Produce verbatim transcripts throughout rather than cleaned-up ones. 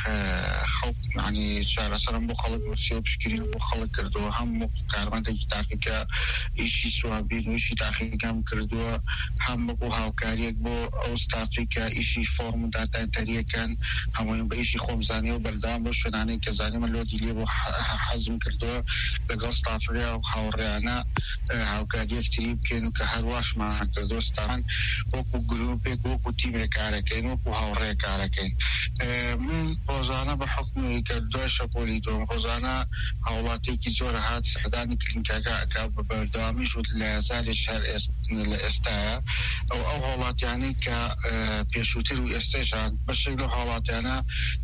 خەڵک ینی چارەسەرم بۆ خەڵک مرسیە پشکنین بۆ خەڵک کردووە هەموو کارمەندێکی تاقیکە ئیشی سوابین و ئیشی تاقیکەم کردووە هەم وەکو هاوکاریەک بۆ ئەو ستافی کە ئیشی فۆرم و داتایتەریەکەن هەموویان بە ئیشی خۆمزانیە و بەردەوام بۆ شوێنانەی کە زانیمە لۆدی لێ بۆ حەزم کردووە لەگەڵ ستافریا و هاوڕێیانە هاوکاریەکتری بکەین و کە هەرواشمان کردووە ستافان وەکو گروپێک وەکو تیمێک کارەکەین وەکو هاوڕێ کارەکەین. من ڕۆژانە بە حکومی کە دوای شەپۆلی دۆم ڕۆژانە هاوڵاتێکی زۆر هات سەردانی کلینیکەکە ئەکا بە بەردەوامیش و لە هەزاریش هەر لە ئێستاە ئەو ئەو هاوڵاتیانەی کە پێشووتر و ئێستێژان بەشێک لە هاوڵاتیانە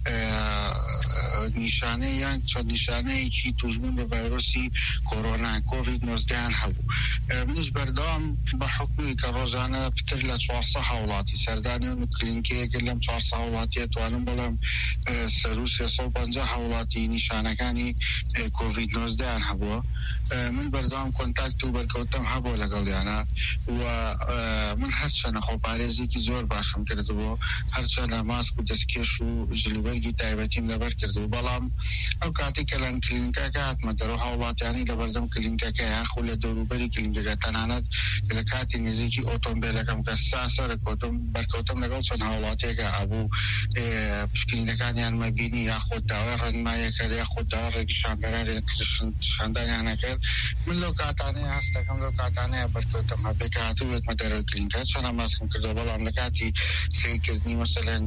نیشانەیان چەند نیشانەیەکی توژبوون بە ڤایرۆسی کۆرۆنا کۆڤید نۆزدەیان هەبوو. منیش بەردەوام بە حکومی کە ڕۆژانە پتر لە چوارسە هاوڵاتی سەردانی و کلینیکەیەک لەم چوارسە هاوڵاتی توانم بەڵام سەر و سێسە و پەنجا هاوڵاتی نیشانەکانی کۆڤید نۆزدەیان هەبووە. من بەردەوام کۆنتاکت و بەرکەوتم هەبوو لەگەڵیانە و من هەرچەنە خۆپارێزێکی زۆر باشم کردبوو هەرچەنە ماسک و دەستکێش و ژلوبەرگی تایبەتیم لەبەر کردو بەڵام ئەو کاتی کە لەم کلینیکەکە هاتمە دەرەوە هاوڵاتیانی لە بەردەم کلینیکەکە یاخو لە دەوروبەری کلینیکەکە تەنانەت لە کاتی نزیکی ئۆتۆمبیلەکەم کە ساسەرە کۆتم بەرکەوتم لەگەڵ چەند هاوڵاتێکە هەبوو پشکنینەکانیان مەبینی یاخۆ داوای ڕێنماییەکە یاخۆ داوای ڕێگیشاندەران شاندانیانە کرد. من لەو کاتانەیە هەستەکەم لەو کاتانەیە بەرکەوتم هەبێ کە هاتووێتمە دەرەوەی کلینیکە چەندە ماسکم کردەوە بەڵام لە کاتی سیرکردنی مەسەلەن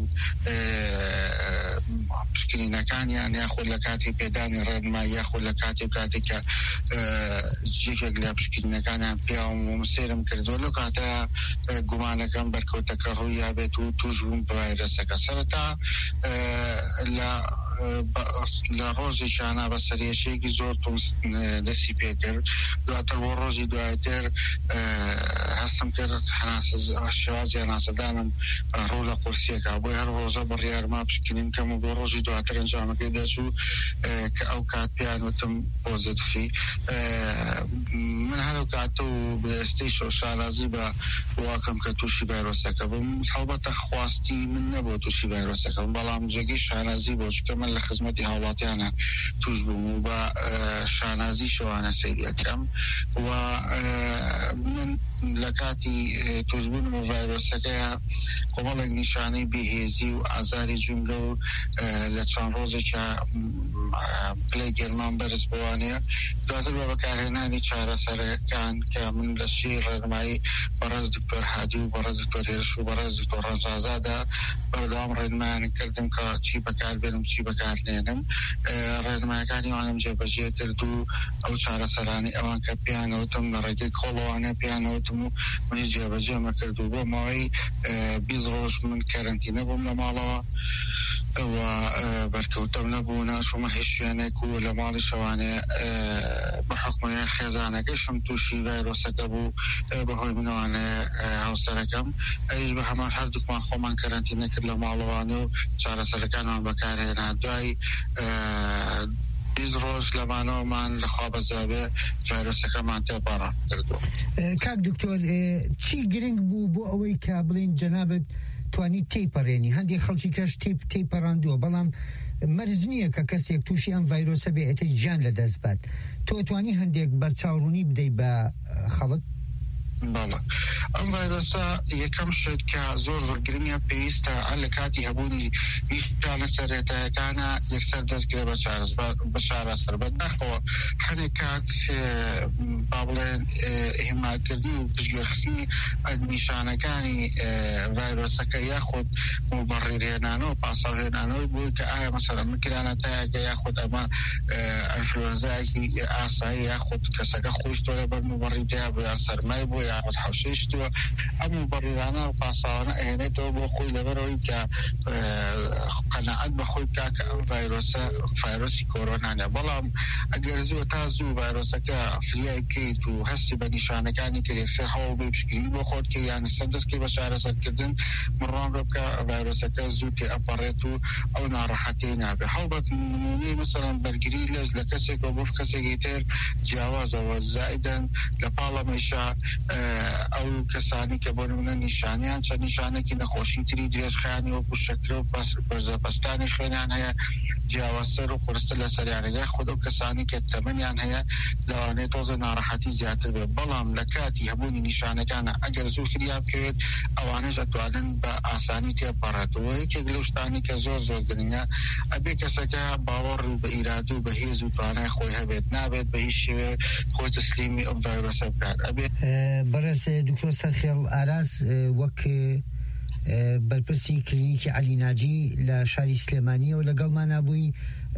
پشکنینەکانیان یاخۆ لە کاتی پێدانی ڕێنمایی یاخۆ لە کاتی کاتێککە جێکێک لە پشکنینەکانیان پیاوم و مسێرم کردووە لەو کاتەیە گومانەکەم بەرکەوتەکە ڕووی یابێت و توژبوون بە ڤایرۆسەکە. سەرەتا لە ڕۆژێکیانە بە سەرێشەیەکی زۆر دەستی پێکرد دواتر بۆ ڕۆژی دوایتر هەستم کرد شێوازی هەناسەدانم ڕوو لە قورسیەکە بۆی هەر ڕۆژە بڕیارما پشکنین کەم و بۆ ڕۆژی دواتر ئەنجامەکەی دەچوو کە ئەو کات پێیان وتم پۆزیتیفی. من هەرو کاتە و بێستەی شۆشارازی بە واکەم کە تووشی ڤایرۆسەکە بووم هەڵبەتە خواستی من نەبوو تووشی ڤایرۆسەکە بەڵام جێگەی شانازی بۆ چکە من لە خزمەتی هاوڵاتیانە توش بووم و بە شانازی شەوانە سەیریەکەم و من لە کاتی توشبوون بە ڤایرۆسەکەیە کۆمەڵێک نیشانەی بێهێزی و ئازاری جونگە و لە چەند ڕۆژێکە پلەی گەرمان بەرز بوانەیە دواتر بە بەکارهێنانی چارەسەرەکان کە من لە شێی ڕێنمایی بەڕێز دکتۆر هادی و بەڕێز دکتۆر هێرش و بەڕێز دکتۆر ڕەنجازادا بەردەوام ڕێنمایان کردم کە چی بەکاربێنم چی بەکارنێنم ڕێنمایەکانی وانم جێبەجێ کرد و ئەو چارەسەرانی ئەوان کە پیانەوتم لە ڕێگەی کۆڵەوانە پیانەوتم و منی جێبەجێمە کرد و بۆ ماوەی بیست ڕۆژ من کەرەنتینە بووم لە ماڵەوە و بەرکەوتم نەبوو ناچوومە هیچ شوێنێک و لە ماڵی شەوانێ بە حکومە خێزانەکەشم تووشی ڤایرۆسەکە بوو بەهۆی منەوانێ هاوسەرەکەم ئەویش بە هەمان هەردووکمان خۆمان کەرەنتینە کرد لە ماڵەوانە و چارەسەرەکانمان بەکارهێنا دوای بیست ڕۆژ لەمانەوەمان لە خوابەزیابێ ڤایرۆسەکەمان تێپەڕان کردووە. کاک دکتۆر چی گرنگ بوو بۆ ئەوەی کە بڵێن جەنابەت توانی تێپەڕێنی هەندێک خەڵکی کەش تێپەڕاندووە بەڵام مەرج نییە کە کەسێک تووشی ئەم ڤایرۆسە بێتە گیان لە دەست بات تۆ توانی هەندێک بەرچاوڕوونی بدەیت بە خەڵک؟ باڵا ئەم ڤایرۆسە یەکەم شت کە زۆر زۆر گرنگە پێویستە لە کاتی هەبوونی نیشانە سەرەتاییەکانە یەکسەر دەستگرێ بە چارەسەر بەداخەوە هەرێک کات با بڵێن هێماکردنی و پشتگوێخستنی نیشانەکانی ڤایرۆسەکە یاخود مبەڕێرهێنانەوە پاسەوهێنانەوەی بووی کە ئایا مەسەڵەن مکرانەتایەکە یاخود ئەمە ئەنفلۆنزایەکی ئاسایی یاخود کەسەکە خۆشتۆ لەبەر مبەڕیتەیە بۆ یان سەرمای بۆ یاخود حەوشەیشتووە ئەم مبەڕێرانە و پاسەوانە ئەهێنێتەوە بۆ خۆی لەبەرەوەی کە قەناعەت بە خۆی بکا کە ئەم ڤایرۆسە ڤایرۆسی کۆرۆنانە بەڵام ئەگەر زوو تا زوو ڤایرۆسەکە فریای بکەیت و هەستی بە نیشانەکانی کە یەکسەر هەوڵ بێ پشکنی بۆ خۆت کە یان سەردەستکەی بە چارەسەرکردن مڕوان بێ بکە ڤایرۆسەکە زوو تێ ئەپەڕێت و ئەو ناڕەحەتەی نابێ. هەڵبەت نمونەی مەسەڵەن بەرگری لەش لە کەسێک بۆ کەسێکی تر جیاوازەوە زائیدەن لە پاڵەمەیشە ئەو کەسانی کە بۆ نمونە نیشانیان چەند نیشانێکی نەخۆشی تری درێژخایانی وەکو شەکرە و بەرزەپەستانی خوێنیان هەیە، جیاوازسەر و قورستە لە سەریانەیە خۆ ئەو کەسانی کە تەمەنیان هەیە لەوانەیە تۆزە ناڕەحەتی زیاتر بێت. بەڵام لە کاتی هەبوونی نیشانەکانە ئەگەر زوو فریان بکەوێت ئەوانەش ئەتوانن بە ئاسانی تێپەڕێتەوە. یەکێک لەو شتانی کە زۆر زۆر گرنگە ئەبێ کەسەکە باوەڕ بە ئیراد و بەهێز و توانای خۆی هەبێت، نابێت بە هیچ شێوێ خۆی تسلیمی ئەو ڤایرۆسە بکات. ئەبێ بەڕێز دکتۆر سەرخێڵ ئاراز وەک بەرپرسی کلینیکی عەلی ناجی لە شاری سلێمانیەوە لەگەڵمانە بووی.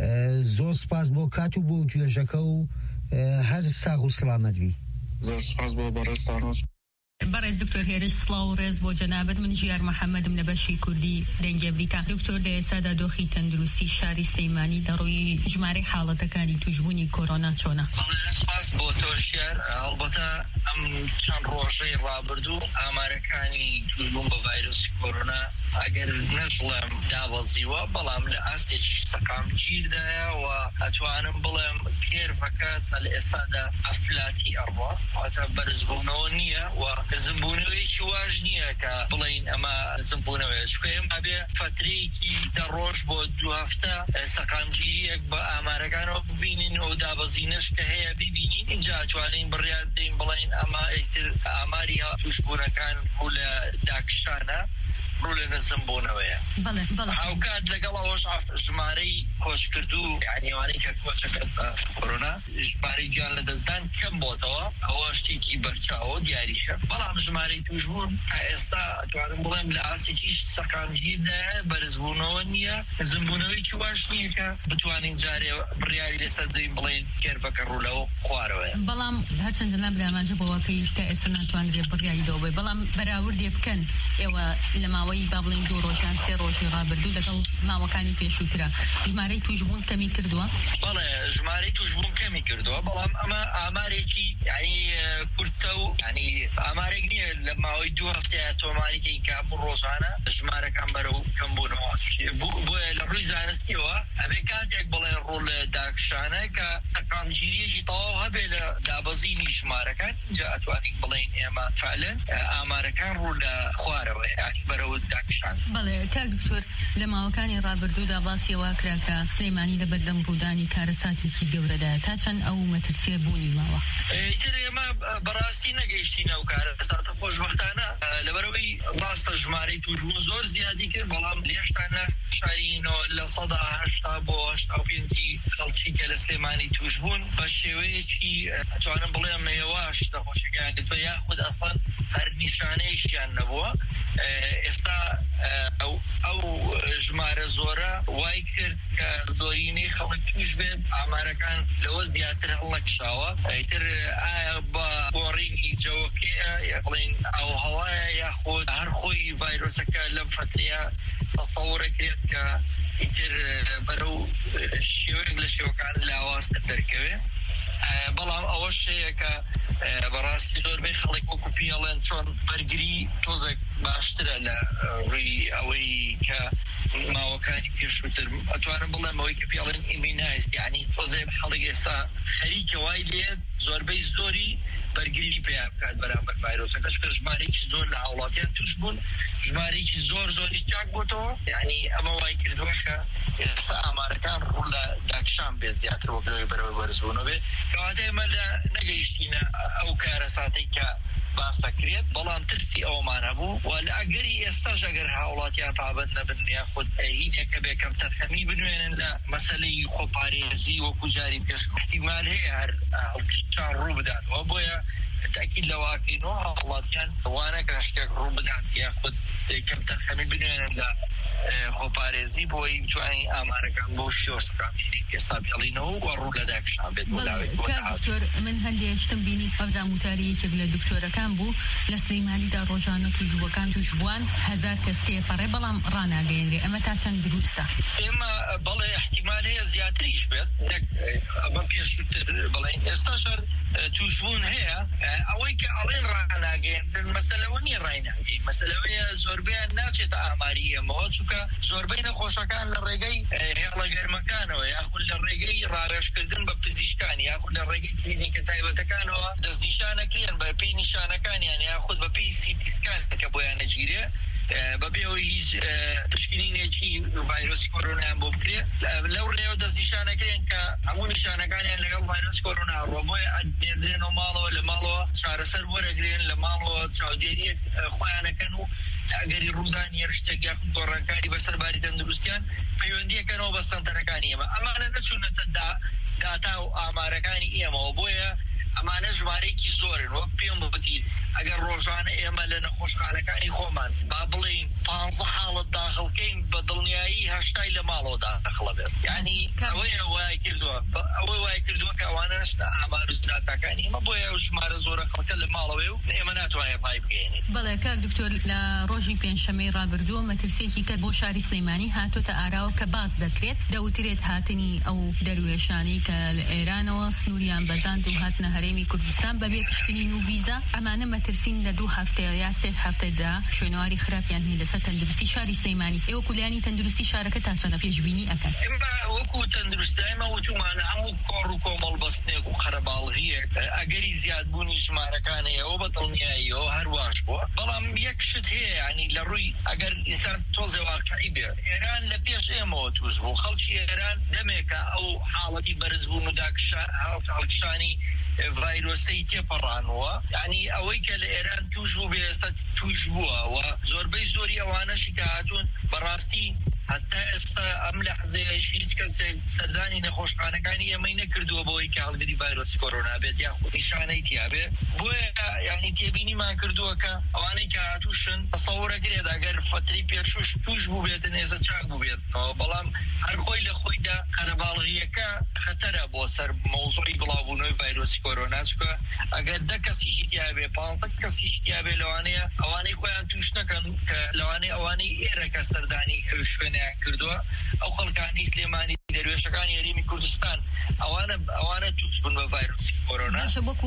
زۆر سپاس بۆ کات و بۆ توێژەکە و هەر ساغ و سڵامەت بی. زۆر سپاس بۆ بەڕێزتانەوە. بەڕێز دکتۆر هێرش سڵاو و ڕێز بۆ جەنابەت. من ژیار محەممەدم لە بەشی کوردی دەنگە بریتان. دکتۆر لە ئێسادا دۆخی تەندروستی شاری سلەیمانی دەڕووی ژمارەی حاڵەتەکانی توشبوونی کۆرۆنا چۆنە؟ سپاس بۆ تۆشیار. هەڵبەتە ئەم چەند ڕۆژەی ڕابردوو ئامارەکانی توشبوون بە ڤایرۆسی کۆرۆنا ئەگەر نەژڵێم دابەزیوە، بەڵام لە ئاستێکی سەقام گیردایە و ئەتوانم بڵێم کێرفەکە لە ئێستادا ئەفلاتی ئەڕوا واتە بەرزبوونەوە نییە و زمبوونەوەیکی واژ نییە کە بڵین ئەمە زمبوونەوەیە، چونکە ئێمە ئەبێ فترەیەکی دە ڕۆژ بۆ دو هەفتە سەقامگیریەک بە ئامارەکانەوە ببینین و دابەزینەش کە هەیە ببینین، اینجا ئەتوانین بڕیار بدەین بڵین ئەمە ئیتر ئاماری توشبوونەکان بوو لە داکشانە ڕوو لە نەزمبوونەوەیە. هاوکات لەگەڵ ئەوەش ژمارەی کۆچکردو یعنیوانەی کە کۆچەکەت بە کۆرۆنا ژمارەی گیان لە دەستدان کەم بۆتەوە، ئەوە شتێکی بەرچاوە دیاریشە. بەڵام ژمارەی توشبوون تا ئێستا ئەتوانم بڵێم لە ئاسێکیش سەقامگیردایە، بەرزبوونەوە نییە، زمبوونەوەیکی واش نییە کە بتوانین جارێ بڕیاری لەسەر دەین بڵێن کێرفەکە ڕوولەوە خوارەوەیە. بەڵام هەرچەند جەناب برامانجە بەوەکەی تا ئێستا ناتوانرێت بڕیاریدەوە بێ، بەڵام بەراوردێ بکەن ئێوە لە ماوەی با بڵین دوو ڕۆژان سێ ڕۆژی ڕابردوو لەگەڵ ماوەکانی پێشووترە ژمارەی توشبوون کەمی کردووە؟ بەڵێ ژمارەی توشبوون کەمی کردووە، بەڵام ئەمە ئامارێکی یعنی کورتە و ینی ئامارێک نییە لە ماوەی دوو هەفتەیە تۆماریکەین کە هەموو ڕۆژانە ژمارەکان بەرەو کەمبوونەوە. بۆیە لە ڕووی زانستیەوە ئەبێ کاتێک بڵێن ڕوو لە داکشانە کە سەقامگیریەکی تەواو هەبێ لە دابەزینی ژمارەکان، اینجا ئەتوانین بڵێن ئێمە فعلەن ئامارەکان ڕوو لە خوارەوە ینی بەرەو داکشان. بەڵێ کاک دکتۆر لە ماوەکانی ڕابردوودا باسیەوە کرا کە سلەیمانی لە بەردەم ڕوودانی کارەساتێکی گەورەدایە، تا چەند ئەو مەترسیە بوونی ماوە؟ ئیتر ئێمە بەڕاستی نەگەیشتینە ئەو کارەساتە خۆشبەختانە لەبەرەوەی ڕاستە ژمارەی توشبوون زۆر زیادی کرد، بەڵام لێشتانە شارینەوە لە سەدا هەشتا بۆ هەشتا و پێنجی خەڵکی کە لە سلێمانی توشبوون بە شێوەیەکی ئەتوانم بڵێم نەیەواش نەخۆشیەکان گرتووە یاخود ئەسڵەن هەر نیشانەیەکیان نەبووە. ئێستا ئەو ژمارە زۆرە وای کرد کە زۆرینەی خەڵک توش بێت، ئامارەکان لەوە زیاتر هەڵەکشاوە. ئیتر ئایا بە گۆڕینی جەوەکەیە یا بڵین ئەو هەوایە یاخود هەر خۆی ڤایرۆسەکە لەم فترەیە تەسەوڕە کرێت کە ئیتر بەرەو شێوەیەک لە شێوەکان لاواستە دەرکەوێت. بەڵام ئەوەش هەیە کە بەڕاستی زۆربەی خەڵک وەکو پێڵێن چۆن بەرگری تۆزێک باشترە لە ڕووی ئەوەی کە ماوەکانی پێشووتر ئەتوانم بڵێم ئەوەی کە پێڵێن ئیمینایست یعنی تۆزێ خەڵک ئێستا خەریکە وای لێت زۆربەی زۆری بەرگری پێ بکات بەرامبەر ڤایرۆسەکە، چونکە ژمارەیەکی زۆر لە هاوڵاتیان توش بوون، ژمارەیەکی زۆر زۆریش چاک بۆتەوە، یعنی ئەمە وای کردووە کە ئێستا ئامارەکان ڕوو لە داکشان بێت زیاتر وەک لەوەی بەرەوەی بەرزبوونەوە بێت. کەواتە ئێمە لە نەگەیشتینە ئەو کارەساتەی کە باسەکرێت، بەڵام ترسی ئەومان هەبوو و لە ئەگەری ئێستاش ئەگەر هاوڵاتیان پابەت نەبن یاخود هینێکە بێ کەم تەرخەمی بنوێنن لە مەسەلەی خۆپارێزی وەکو جاری پێش احتیمال هەیە هەر هەڵکشان ڕوو بداتەوە. بۆیە تاکید لەواکەینەوە هاوڵاتیان وانەکە شتێک ڕوو بدات یاخود کەم تەرخەمی بنوێنن لە خۆپارێزی بۆی بتوانین ئامارەکان بۆ شۆستەکانگیری ئێستا بێڵینەوە و ڕوو لە داکشان بێت. دکتۆر من هەندێک شتم بینی هەفزان وتاری یەکێک لە دکتۆرەکان بوو لە سلەیمانیدا ڕۆژانە توشبووەکان توشبووان هەزار کەس تێپەڕێ، بەڵام ڕاناگەیەنرێ. ئەمە تا چەند دروستە؟ ئێمە بەڵێ احتیمال هەیە زیاتریش بێت، ئەمە پێشووتر بڵێن ئێستا شەر توشبوون هەیە. ئەوەی کە ئەڵێن ڕاناگەین مەسەلەوە نیە، ڕایناگەین مەسەلەوەیە زۆربیان ناچێتە ئاماری ئێمەوە، چونکە زۆربەی نەخۆشەکان لە ڕێگەی هێڵە گەرمەکانەوە یاخود لە ڕێگەی ڕاوێژکردن بە پزیشکان یاخود لە ڕێگەی کلینیکە تایبەتەکانەوە دەستنیشانەکرێن بە پێی نیشانەکانیان یاخود بە پێی سیتی سکان کە بۆیان نەگیرێ بەبێەوەی هیچ تشکیلینێکی ڤایرۆسی کۆرۆنایان بۆ بکرێ لەو ڕێوە دەستنیشانەکرێن کە هەموو نیشانەکانیان لەگەڵ ڤایرۆسی کۆرۆنا ڕۆ بۆیە ئەدێنرێنەوە ماڵەوە لە ماڵەوە چارەسەر وەرەگرێن لە ماڵەوە چاودێریەک خۆیانەکەن و ئەگەری ڕوودانی هێرشتێک یاخود گۆڕانکاری بەسەرباری تەندروستیان پەیوەندیەکەنەوە بە سەنتەرەکانی ئێمە ئەمانە نەچوونەتە داتا و ئامارەکانی ئێمەوە بۆیە ئەمانە ژمارەیەکی زۆرن وەک پێم بوتی ئەگەر ڕۆژانە ئێمە لە نەخۆشخانەکانی خۆمان با بڵین پانزە حاڵەت داخڵکەین بە دڵنیایی هەشتای لە ماڵەوە داخڵە بێت یعنی ئەوەیە وای کردووە ئەوەی وای کردووە کە ئەوانە نشتا ئامار و داتاکانی ئێمە بۆیە ئەو ژمارە زۆرە خەڵکە لە ماڵەوەی و ئێمە ناتوانێت پای بگەینێت. بەڵێ کاک دکتۆر لە ڕۆژی پێنجشەمەی ڕابردووە مەترسیەکی کە بۆ شاری سلەیمانی هاتۆتە ئاراوە کە باز دەکرێت دەوترێت هاتنی ئەو دەروێشانەی کە لە ئێرانەوە سنووریان بەزاند و هاتنە هەرێمی کوردستان بەبێ پشتنی و ڤیزا ئەمانە مەترسین لە دوو هەفتەیە یا سێ هەفتەدا شوێنەواری خراپیان هەیە لەسەر تەندروستی شاری سلەیمانی ئێوە کولانی تەندروستی شارەکە تا چەندە پێشبینی ئەکەن؟ ئێمە وەکو تەندروستایمە وتومانە هەموو کۆڕ و کۆمەڵ بەستنێک و خەرەباڵغیەک ئەگەری زیادبوونی ژمارەکانە ئەوە بە دڵنیاییەوە هەرواش بووە بەڵام یەک شت هەیە ینی لە ڕووی ئەگەر ئینسان تۆزێ واقعی بێت ئێران لە پێش ئێمەوە توش بوو خەڵکی ئێران دەمێکە ئەو حاڵەتی بەرزبوون و داکشانی ڤایرۆسەی تێپەڕانەوە یعنی ئەوەی کە لە ئێران توش بوو بێ ئێستا توش بووە و زۆربەی زۆری ئەوانەشی کە هاتوون بەڕاستی حتا ئێستا ئەم لەحزەیەش هیچ کەسێک سەردانی نەخۆشخانەکانی ئێمەی نەکردووە بۆی کە هەڵگری ڤایرۆسی کۆرۆنا بێت یاخود نیشانەی تیا بێ بۆیە یعنی تێبینیمان کردووە کە ئەوانەی کە هاتووشن تەسەوورەکرێت ئەگەر فتری پێشوش توش بوو بێتن ئێستا چاک بوو بێتەوە بەڵام هەر خۆی لە خۆیدا قەرەباڵغیەکە خەتەرە بۆ سەر مەوزوعی بڵاوبوونەوەی ڤایرۆسی کۆرۆنا چکە ئەگەر دە کەسیشی تیا بێ پانزە کەسیشی تیا بێ لەوانەیە ئەوانەی خۆیان توش نەکەن کە لەوانەیە ئەوانەی ئێرەکە سەردانی شوێن کردووە ئەو خەڵکانی سلێمانی دەروێشەکانی هەرێمی کوردستان ئەوانە ئەوانە توش بوون بە ڤایرۆسی کۆرۆنا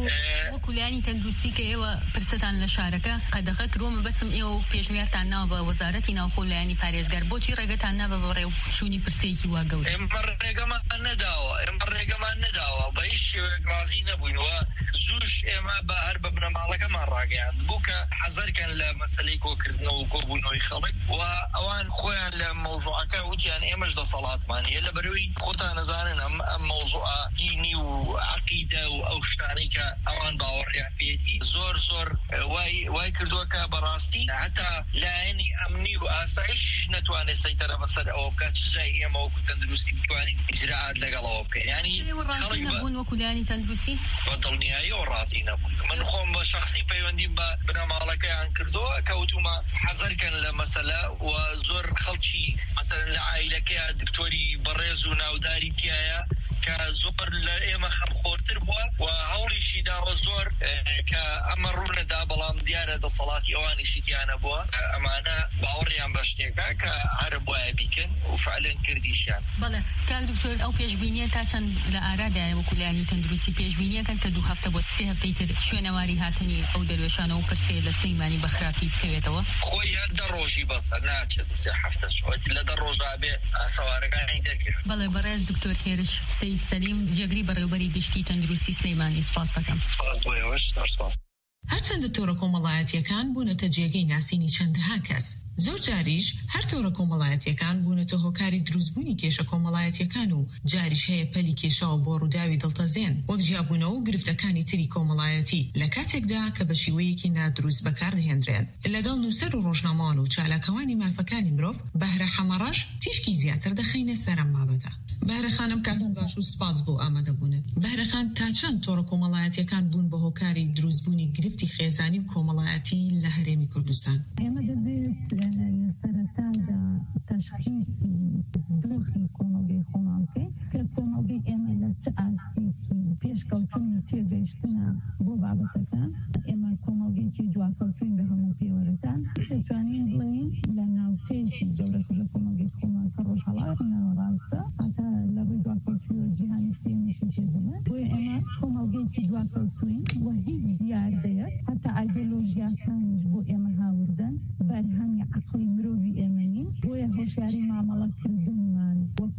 وەکو لایانی تەندروستی کە ئێوە پرسەتان لە شارەکە قەدەغە کردووە بەسم ئێوە پێشنیارتان ناوە بە وەزارەتی ناوخۆ لایانی پارێزگار بۆچی ڕێگەتان نابە بە ڕێوچوونی پرسەیەکی وا گەورە؟ ئێمە ڕێگەمان نەداوە ئێمە ڕێگەمان نەداوە بە هیچ شێوەیەک رازی نەبووینەوە زووش ئێمە بە هەر بە بنەماڵەکەمان ڕاگەیاند بوو کە حەزەرکەن لە مەسەلەی کۆکردنەوە و کۆبوونەوەی خەڵک و ئەوان خۆیان لە مەوزوعەکە وتیان ئێمەش دەسەڵاتمان هەیە لەبەرەوەی خۆتان نەزانن ئەم ئەم مەوزوعە دینی و عەقیدە و ئەو شتانەی کە ئەوان باوەڕیان پێێتی زۆر زۆر وای وای کردووە کە بەڕاستی هەتا لایەنی ئەمنی و ئاسایشیش نەتوانێت سەیتەرە بەسەر ئەوە بکات چ جای ئێمە وەکو تەندروستی بتوانین ئیجراعات لەگەڵەوە بکەین یعنی ڕاستی نەبوون وەکو لایانی تەندروستی بە دڵنیاییەوە ڕاستی نەبوون من خۆم بە شەخسی پەیوەندیم بە بنەماڵەکەیان کردووە کە وتومە حەزەرکەن لە مەسەلە و زۆر خەڵکی مەسەلەن لە عایلەکەیە دکتۆری بەڕێز و ناوداری تایە کە زۆر لە ئێمە خەمخۆرتر بووە و هەوڵیشی داوە زۆر کە ئەمە ڕوونەدا بەڵام دیارە دەسەڵاتی ئەوانیشی تیانە بووە ئەمانە باوەڕیان بە شتێکە کە هەرە بۆیە بیکەن و فعلەن کردیشیان. بەڵێ کاک دکتۆر ئەو پێشبینیە تا چەند لە ئارادایە وەکو لایانی تەندروستی پێشبینیەکەن کە دوو هەفتە بۆ سێ هەفتەی تر شوێنەواری هاتنی ئەو دەروێشانە و پرسێ لە سلەیمانی بەخراپی بکەوێتەوە؟ خۆی هەر دە ڕۆژی بەسە ناچێت سێ هەفتە شوەتی لە دە ڕۆژا بێ سەوارەکانی دەرکرد. بەڵێ بەڕێز دکتۆر هێرش سەید سەلیم جێگری بەڕێوەبەری گشتی تەندروستی سلەیمانی سپاس دەکەم. سپاس بۆ ئێوەش سپاس. هەرچەندە تۆڕە کۆمەڵایەتیەکان بوونەتە جێگەی ناسینی چەندەها کەس زۆر جاریش هەر تۆڕە کۆمەڵایەتیەکان بوونەتە هۆکاری دروستبوونی کێشە کۆمەڵایەتیەکان و جاریش هەیە پەلی کێشاوە بۆ ڕووداوی دڵتەزێن وەک جیابوونەوە و گرفتەکانی تری کۆمەڵایەتی لە کاتێکدا کە بە شیوەیەکی نادروست بەکاردەهێنرێن لەگەڵ نووسەر و ڕۆژنامەوان و چالاکەوانی مافەکانی مرۆڤ بەهرە حەمەڕەش تیشکی زیاتر دەخەینە سەرم بابەتە. بەهرە خانم کاتم باش و سپاس بۆ ئامادەبوونت. بەهرە خان تا چەند تۆڕە کۆمەڵایەتیەکان بوون بە هۆکاری دروستبوونی گرفتی خێزانی و کۆمەڵایەتی لە هەرێمی کوردستان؟ ئێمە دەبێت لە سەرەتادا تەشخیصی دۆخی کۆمەڵگەی خۆمان بکەین کە کۆمەڵگەی ئێمە لە چ ئاستێکی پێشکەوتنی تێگەیشتنە بۆ بابەتەکان ئێمە کۆمەڵگەیەکی دواکەوتوین بە هەموو پێوەرەکان دەتوانین بڵێین لە ناوچەیەکی گەورەترە کۆمەڵگەی خۆمان کە ڕۆژهەڵاتی ناوەڕاستە هەتا لە ڕووی دواکەوتووی جیهانی سێمیشی پێدەڵێن بۆیە ئێمە کۆمەڵگەیەکی دواکەوتوین و هیچ دیاردەیە هەتا ئایدۆلۆژیاکانیش بۆ ئێمە هاوردن بەرهەمی عەقڵی مرۆڤی ئێمە نین بۆیە هۆشیاری مامەڵەکردنمان وەکو پێویست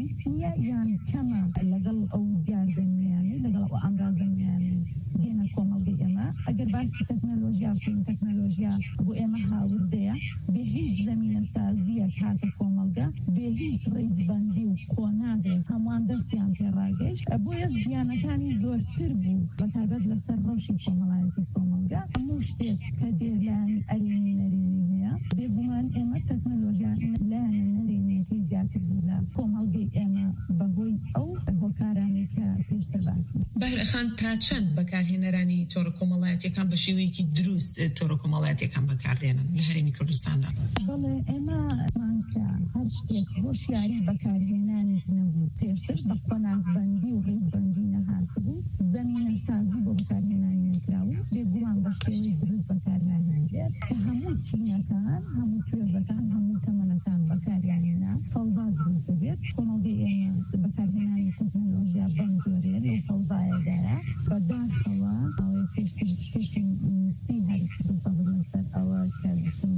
ویستنیە یان کەمە لەگەڵ ئەو دیاردەنیانی لەگەڵ ئەو ئەمرازەنیانی دێنە کۆمەڵگەی ئێمە ئەگەر باسی تەکنەلۆژیا بکەین تەکنەلۆژیا بۆ ئێمە هاوردەیە بێ هیچ زەمینە سازیەک هاتە کۆمەڵگە بێ هیچ ڕێزبەندی و کۆناغێک هەمووان دەستیان پێڕاگەیشت بۆیە زیانەکانی زۆرتر بوو بەتابەت لەسەر ڕەوشی کۆمەڵایەتی کۆمەڵگە هەموو شتێک کە دێلایانی ئەرێنی نەرێنی هەیە بێگومان ئێمە تەکنەلۆژیا لایەنە نەرێنیەکەی زیاتر بوو لە کۆمەڵگەی ئێمە بەهۆی ئەو هۆکارانی کە پێشتر باسی بەهرەخان تا چەند بەکارهێنەرانی تۆڕە کۆمەڵایەتیەکان بە شێوەیەکی دروست تۆڕە کۆمەڵایەتیەکان بەکاردێنن لە هەرێمی کوردستاندا؟ بەڵێ ئێمە مانکە هەر شتێک هۆشیاری بەکارهێنانی نەبوو پێشتر بە قۆناغبەندی و ڕێزبەندی نەهات بوو زەمینە سازی بۆ بەکارهێنانی نەکراوە بێگومان بە شێوەی دروست بەکارهێنانێت کە هەموو چینەکان هەموو توێژەکان هەموو تەمەنەکان بەکاریانێنا فەوزا دروست دەبێت کۆمەڵگەی ئێمە بەکارهێنانی تەکنەلۆژیا بەم جۆرەیە لەو فەوزایەدایە بەداخەوە ئەوەی پێشتر شتێکی نووسی هەر بزەبت لەسەر ئەوە کە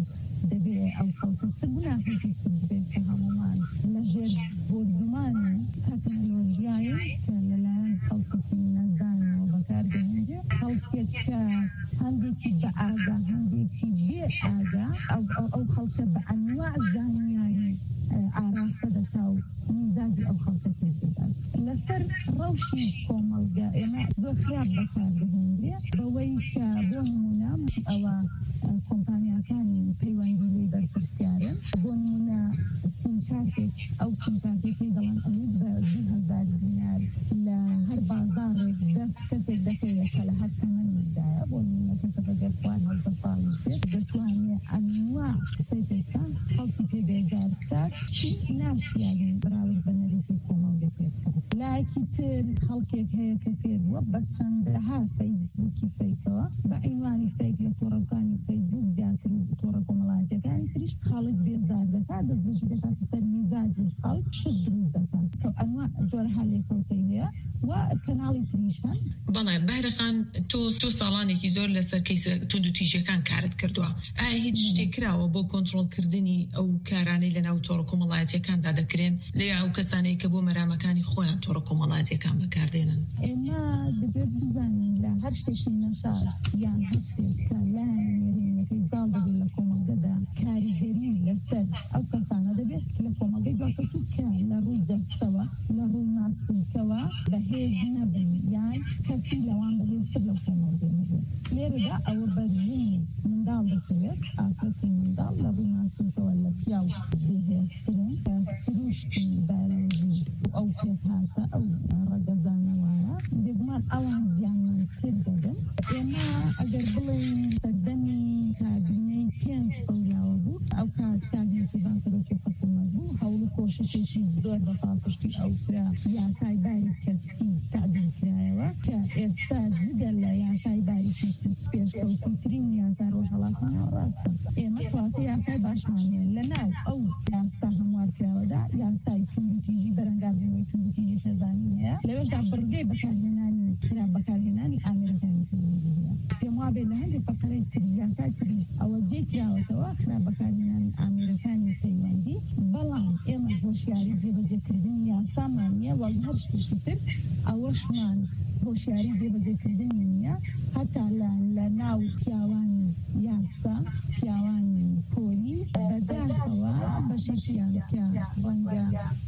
دەبێت ئەو خەڵکە چ گوناهێکی کرد بێت کە هەمومان لەژێر بۆردومانی تەکنەلۆژیایە کە لەلایەن خەڵکێکی نەزانەوە بەکاردێنرێ خەڵکێک کە هەندێکی بە ئاگا هەندێکی بێ ئاگا ئەو خەڵکە بە ئەنواع زانیاری ئاراستە دەکا و میزاجی ئەو خەڵکە پێدەدات لەسەر ڕەوشی کۆمەڵگە ئێمە زۆر خراپ بەکاردەهێنرێ بەوەی کە بۆ نمونە ئەوە کۆمپانیاکانی پەیوەندی لێی بەرپرسیارن بۆ نمونە سینکارتێک ئەو سینکارتێکی دەڵێن ئەمید بە دوو هەزار دینار لە هەر بازارێک دەست کەسێک دەکەوێت کە لە هەر تەمەنیدایە بۆ نمونە کەسێک ئەگەر خوار هەڵدە ساڵی بێت دەتوانێت ئەنواع قسەیەکان خەڵکی پێ بێدار بکات چی ناشیاگەن بەراورد بە نەرێکی کۆمەڵگە پێ بکات لایەکی تر خەڵکێک هەیە کە پێ بووە بە چەندەها فەیسبووکی فەیکەوە بە عینوانی فەیک لە تۆڕەکانی فەیسبووک زیاتر و تۆڕە کۆمەڵایەتیەکانی تریش خەڵک بێزار دەکات دەستبەشی دەکاتە سەر میزاجی خەڵک شت دروست دەکات کە ئەنواع جۆرە هەڵێکەوتەی هەیە و کەناڵی تریش هەن. بەڵێ بەهرەخان تۆ تۆ ساڵانێکی زۆر لەسەر کەیسە تونند و تیژەکان کارت کردووە ئایا هیچ شتێک کراوە بۆ کۆنتڕۆڵکردنی ئەو کارانەی لەناو تۆڕە کۆمەڵایەتیەکاندا دەکرێن لە ئەو کەسانەی کە بۆ مەرامەکانی خۆیان تۆڕە کۆمەڵایەتیەکان بەکاردێنن؟ ئێمە دەبێت بزانین لە هەر شتێکی نەشار یان هەر شتێک کە لایەن نێرینەکەی زاڵ دەبێت لە کۆمەڵگەدا کاریگەری لەسەر ئەو کەسانە دەبێت لە کۆمەڵگەی دواتەوت کە لە ڕووی دەستەوە لە ڕووی ناسوکەوە بەهێز نەبن یان کەسی لەوان بەهێزتر لە کۆمەڵگەی نەبێت لێرەدا ئەوە بەرژنی منداڵ دەکەوێت ئافرەتی منداڵ لە ڕووی ناسوکەوە لە پیاو بەهێزترن کە سروشتی بارۆژی ئەو پێکاتە ئەو ڕەگەزانەوەیە بێگومان ئەوان زیانمەندتر دەبن ئێمە ئەگەر بڵێن سەردەمی کابینەی پێنج ئەولاوە بوو ئەو کات کابینەی سەرۆکی حکوومەت بوو هەوڵ و کۆششێکی زۆر بە پاڵپشتی ئەو کرا یاسای باری کەسی تعدیل کرایەوە کە ئێستا جگە لە یاسای باری کەسی پێشکەوتووترین یاسا ڕۆژهەڵاتانەوە ڕاستە ئێمە کەواتە یاسای باشمانێن لەناو ئەو یاستا هەموار کراوەدا یاسای توندوتیژی بەرەنگابوونەوەی توندوتیژی خێزانی هەیە لەوێشدا بڕگەی بەکارهێنانی خراپ بەکارهێنانی ئامێرەکانی توندوتیژیە پێم وابێت لە هەندێک فەقەرەی تری یاسای تری ئەوە جێ کراوەتەوە خراپ بەکارهێنانی ئامێرەکانی پەیوەندی بەڵام ئێمە هۆشیاری جێبەجێکردنی یاسامان نییە وەڵ هەر شتێکی تر ئەوەشمان هۆشیاری جێبەجێکردنی نییە هەتا لە ناو پیاوانی یاسا پیاوانی پۆلیس بەداخەوە بەشێکیان کە ڕەنگە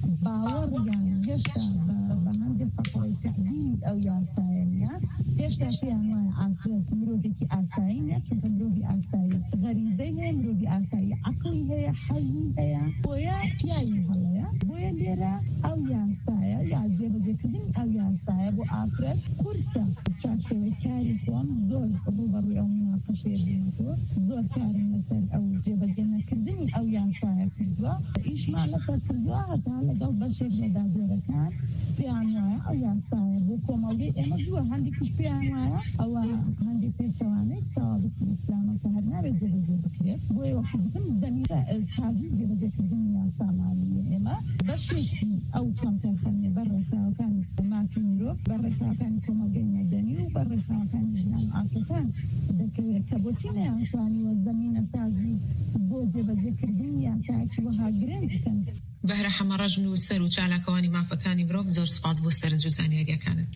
باوەڕیان هێشتا بە هەندێک فەقەرەی تعدیلی ئەو یاسایە نییە هێشتا پێیان وایە ئافرەت مرۆڤێکی ئاسایی نیە چونکە مرۆڤی ئاسایی غەریزەی هەیە مرۆڤی ئاسایی عەقڵی هەیە حەزی هەیە بۆیە پیاوی هەڵەیە بۆیە لێرە ئەو یاسایە یا جێبەجێکردنی ئەو یاسایە بۆ ئافرەت کورسە چارچێوەی کاری خۆم زۆر ڕوبەڕووی ئەو مناقەشەیە بوومەوە زۆر کارم لەسەر ئەو جێبەجێنەکردنی ئەو یاسایە کردووە ئیشمان لەسەر کردووە هەتا لەگەڵ بەشێک لە دادوەرەکان پێیان وایە ئەو یاسایە بۆ کۆمەڵگەی ئێمە دووە هەندێکیش پێیان وایە ئەوە هەندێک پێچەوانەی ساوابەتی ئیسلامە کە هەر نابێت جێبەجێ بکرێت بۆیە وەخت بکەم زەمینە سازی جێبەجێکردنی یاسامانی ئێمە بەشێکی ئەو کۆمپیوتەرخانە بەڕێکخراوەکانی مافی مرۆڤ بەڕێکخراوەکانی کۆمەڵگەی مەدەنی و بەڕێکخراوەکانی ژنان ئافرەکان دەکەوێت کە بۆچی نەیانتوانیوە زەمینە سازی بۆ جێبەجێکردنی یاسایەکی وەها گرنگ بکەن بهره حمراجن و سر و چالکوانی مافکانی مرۆڤ زۆر سپاس بۆ سەرنج و زانیاریەکانت.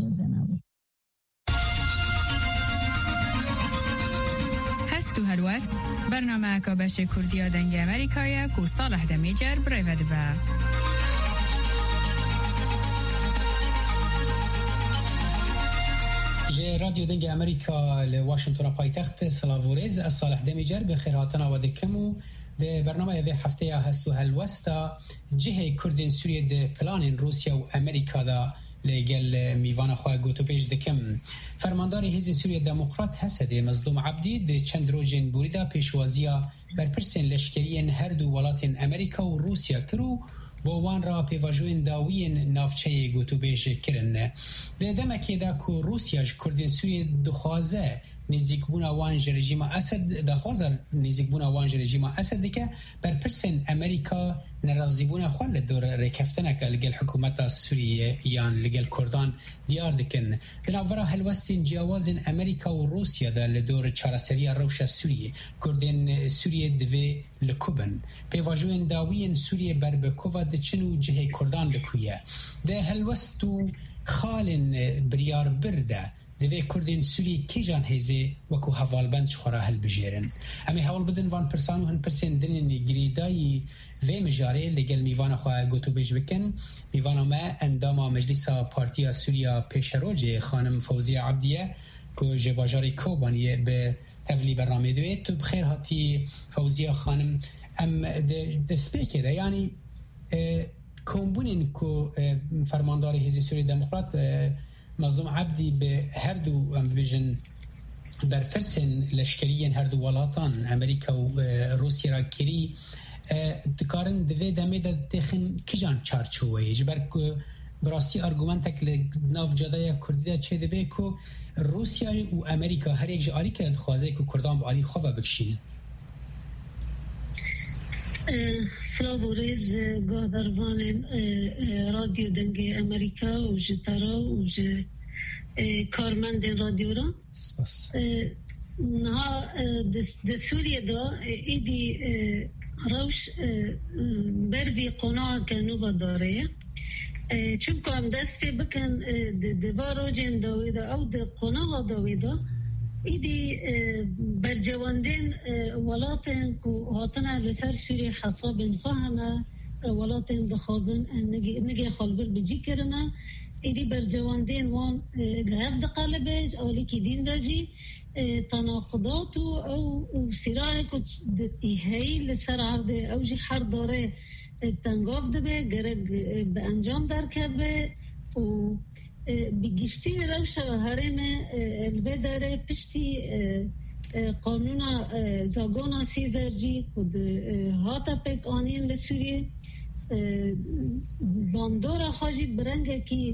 هەست و هەلوەست بەرنامەیەکە بەشی کوردیە دەنگی ئەمریکایە و ساڵح دەمیجەر برێڤە دەبە. رادیو دنگ امریکا لواشنطن پایتخت سلاوورز از صالح دمیجر به خیر هاتنا و دکمو ده برنامه ده هفته هست و هلوستا جهه کردین سوریه ده پلان روسیا و امریکا دا لگل میوان خواه گوتو پیش دکم فرماندار حزب سوریه دموکرات هسته مظلوم عبدی ده چند روزین بوریدا پیشوازیا بر پرسن لشکرین هر دو ولات امریکا و روسیا کرو با وان را پیواجوین داوین نافچه گوتو بیش کرن ده دمکی دا که روسیا کردین سوریه دخوازه نزدیک بونا وانج رژیم اسد دخوازه نزدیک بونا وانج رژیم اسد که بر پرسن امریکا نرازی بونا خوال دور رکفتنه که لگل حکومت سوریه یان لگل کردان دیار دکن دنابرا هلوستین جیاوازن امریکا و روسیا دا لدور چارسری روش سوریه کردین سوریه دوی لکوبن پیواجوین داوین سوریه بر بکووا دچنو جهه کردان لکویه ده هلوستو خالن بریار برده دوی کردین سوری کیجان هزه وکو حوالبند شخورا هل بجیرن امی حوال بدن وان پرسانو هن پرسین دنین گریدایی و مجاره لگل میوان خواه گوتو بیش بکن میوان ما اندام مجلس پارتیا سوریا پیشروج خانم فوزی عبدیه که جباجاری کوبانیه به تفلی برنامه دوی تو بخیر هاتی فوزی خانم ام دسپیکه ده یعنی کمبونین که فرماندار حزب سوری دموکرات مظلوم عبدی به هر دو ام ویژن در پرسن لشکریین هر دو ولاتان امریکا و روسیه را کری دکارن دوی دمه دا دخن کجان چارچوه جبر که براستی ارگومنتک لناف جادای کردی دا چه دبه که روسیه و امریکا هر یک جاری که دخوازه که کردان با آلی خواه بکشین سلام و ریز گادروان رادیو دنگ امریکا و جتارا و ج کارمند رادیو را ها د سوریه دا ایدی روش بروی قناع کنو و داره چون که هم دست پی بکن دبارو جن داویده او د قناع داویده ایدی برجواندین ولاتن که هاتنا لسر سوری حساب خواهنه ولاتن دخوازن نگه خالبر بجی کرنه ایدی برجواندین وان لحب دقالبش اولی که دین داجی تناقضات او صراع که ایهی لسر عرده او جی حر داره تنگاف دبه گرگ به انجام در کبه و بگشتی روش هرم البداره پشتی قانون زاگونا سیزرجی کد هاتا پک آنین لسوریه باندورا خواجی برنگه که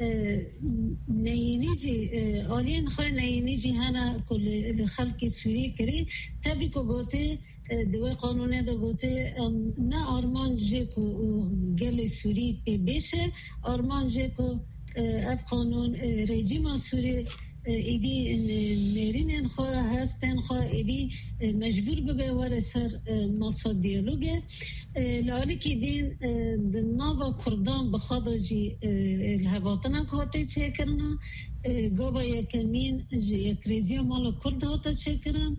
نینی جی آلین خواه نینی جی هنه کل خلقی سوری کری تبی که گوته دوی قانونه دا گوته نه آرمان جه که گل سوری پی بشه آرمان جه که اف قانون رژیم سوری ایدی نرینن خواه هستن خواه ایدی مجبور ببه ور سر ماسا دیالوگه لالی که دین ناوا کردان بخواده جی الهواتنا کهاته چه کرنه گابا یکمین یک ریزی مال کرد هاته چه کرن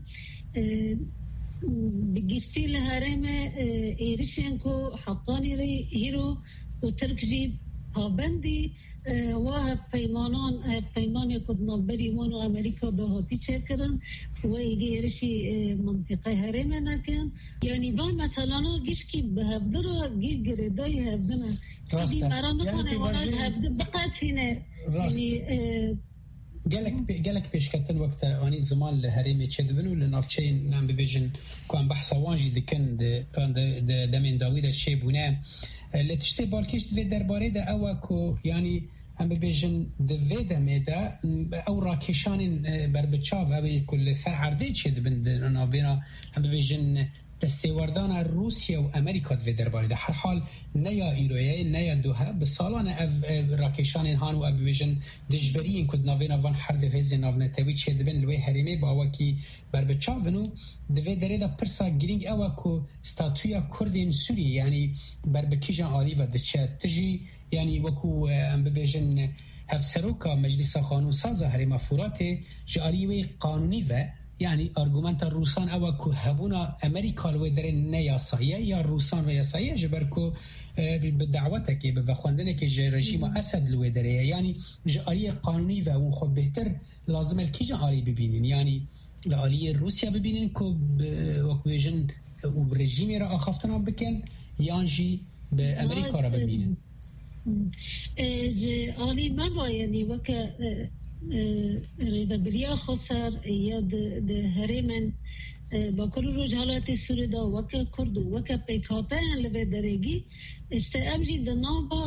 بگیستی لحرم ایرشین که حقانی ری هیرو و ترک جی پابندی و پیمانان پیمانی کد نبری وان و امریکا دهاتی چه کردن و ایدی رشی منطقه هرم نکن یعنی وان مثلا گیش کی به هفته رو گیر گردای هفته نه ایدی مرا نکنه وانش هفته بقیتینه یعنی گلک گلک پیش کردن وقت آنی زمان لهرمی چه دبنو لنافچه نام ببیجن کام بحث وانجی دکن د دمین داوید چه بونه لتشتی بالکش دوی درباره ده اوه که یعنی هم ببیجن دوی دمه ده او راکشان بر بچاو اوی کل سر عرده چه دبن ده ناوینا هم ببیجن دستیواردان روسیه و امریکا دوی درباره ده هر حال نه یا ایرویه نه یا دوها به سالان اف راکشان هان و ابویژن دجبری این کد ناوین آوان هر دوهزی ناونتوی چه دبن لوی هریمه با وکی بر بچاونو دوی دره دا پرسا گرینگ اوا کو ستاتویا کردین سوری یعنی بر بکیجان آلی و دچه تجی یعنی وکو ام ببیجن هفسروکا مجلس قانون ساز هریما فوراته جاریوی قانونی و یعنی ارگومنت روسان اوا کو هبونا امریکا لو در نه یاسایه یا روسان را یاسایه جبر کو به دعوته که به خواندنه که رژیم اسد لو در یعنی جاری قانونی و اون خود بهتر لازم الکی جاری ببینین یعنی لالی روسیا ببینین کو وکویژن و رژیم را آخفتنا بکن یانجی به امریکا را ببینین آلی ما بایدی وکه ریبریا خسر یا د هریمن با کل روز حالات سوریدا وکه کرد وکه پیکاته لبه درگی است امجی د نوا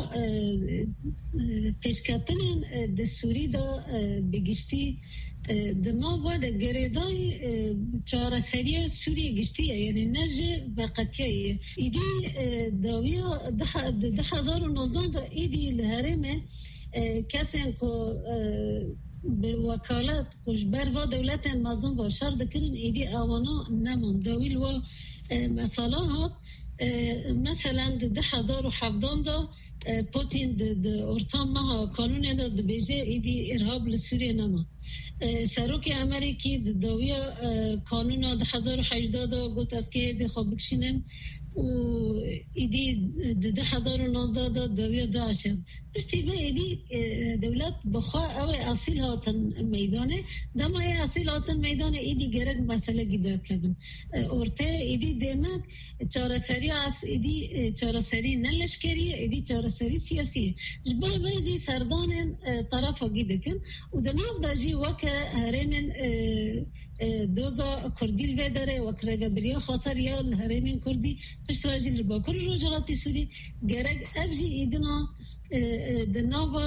پیشکتن د سوریدا بگشتی د نوا د گریدای چهار سری سوریه گشتیه یعنی نجه وقتیه ایدی داویا ده هزار و نوزده دا ایدی لهرمه کسی که به وکالت کش بر و دولت مازن و شر دکرین ایدی آوانا نمون دویل و مثلا هات مثلا ده هزار و هفدان دا پوتین د ارتام مها قانون دا د بیجه ایدی ارهاب لسوریه نما سروک امریکی د دویا قانون د هزار و هجده دا گوت از که هزی خواب بکشینم و ایدی ده هزار و نوزده دا دویا داشت پشتی به ایدی دولت بخواه او اصیل هاتن میدانه دمای اصیل هاتن میدانه ایدی گرگ مسئله گیدار کبن ارته ایدی دیمک چاره سری از ایدی چاره سری نلشکریه ایدی چاره سری سیاسیه جبا بجی سردان طرف گیده کن و دناف دا جی وکه هرمن دوزا کردیل بداره وکره بریا خاصر یا هرمن کردی پشت راجل با کل روجالاتی سوری گرگ افجی ایدنا د نوا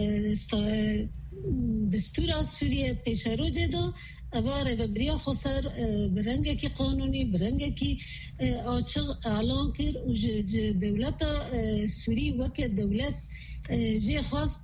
دستور سوریه پیشرو جدا اواره و بریا خسر برنگه کی قانونی برنگه کی آچغ اعلان کر و دولت سوری وکه دولت جه خواست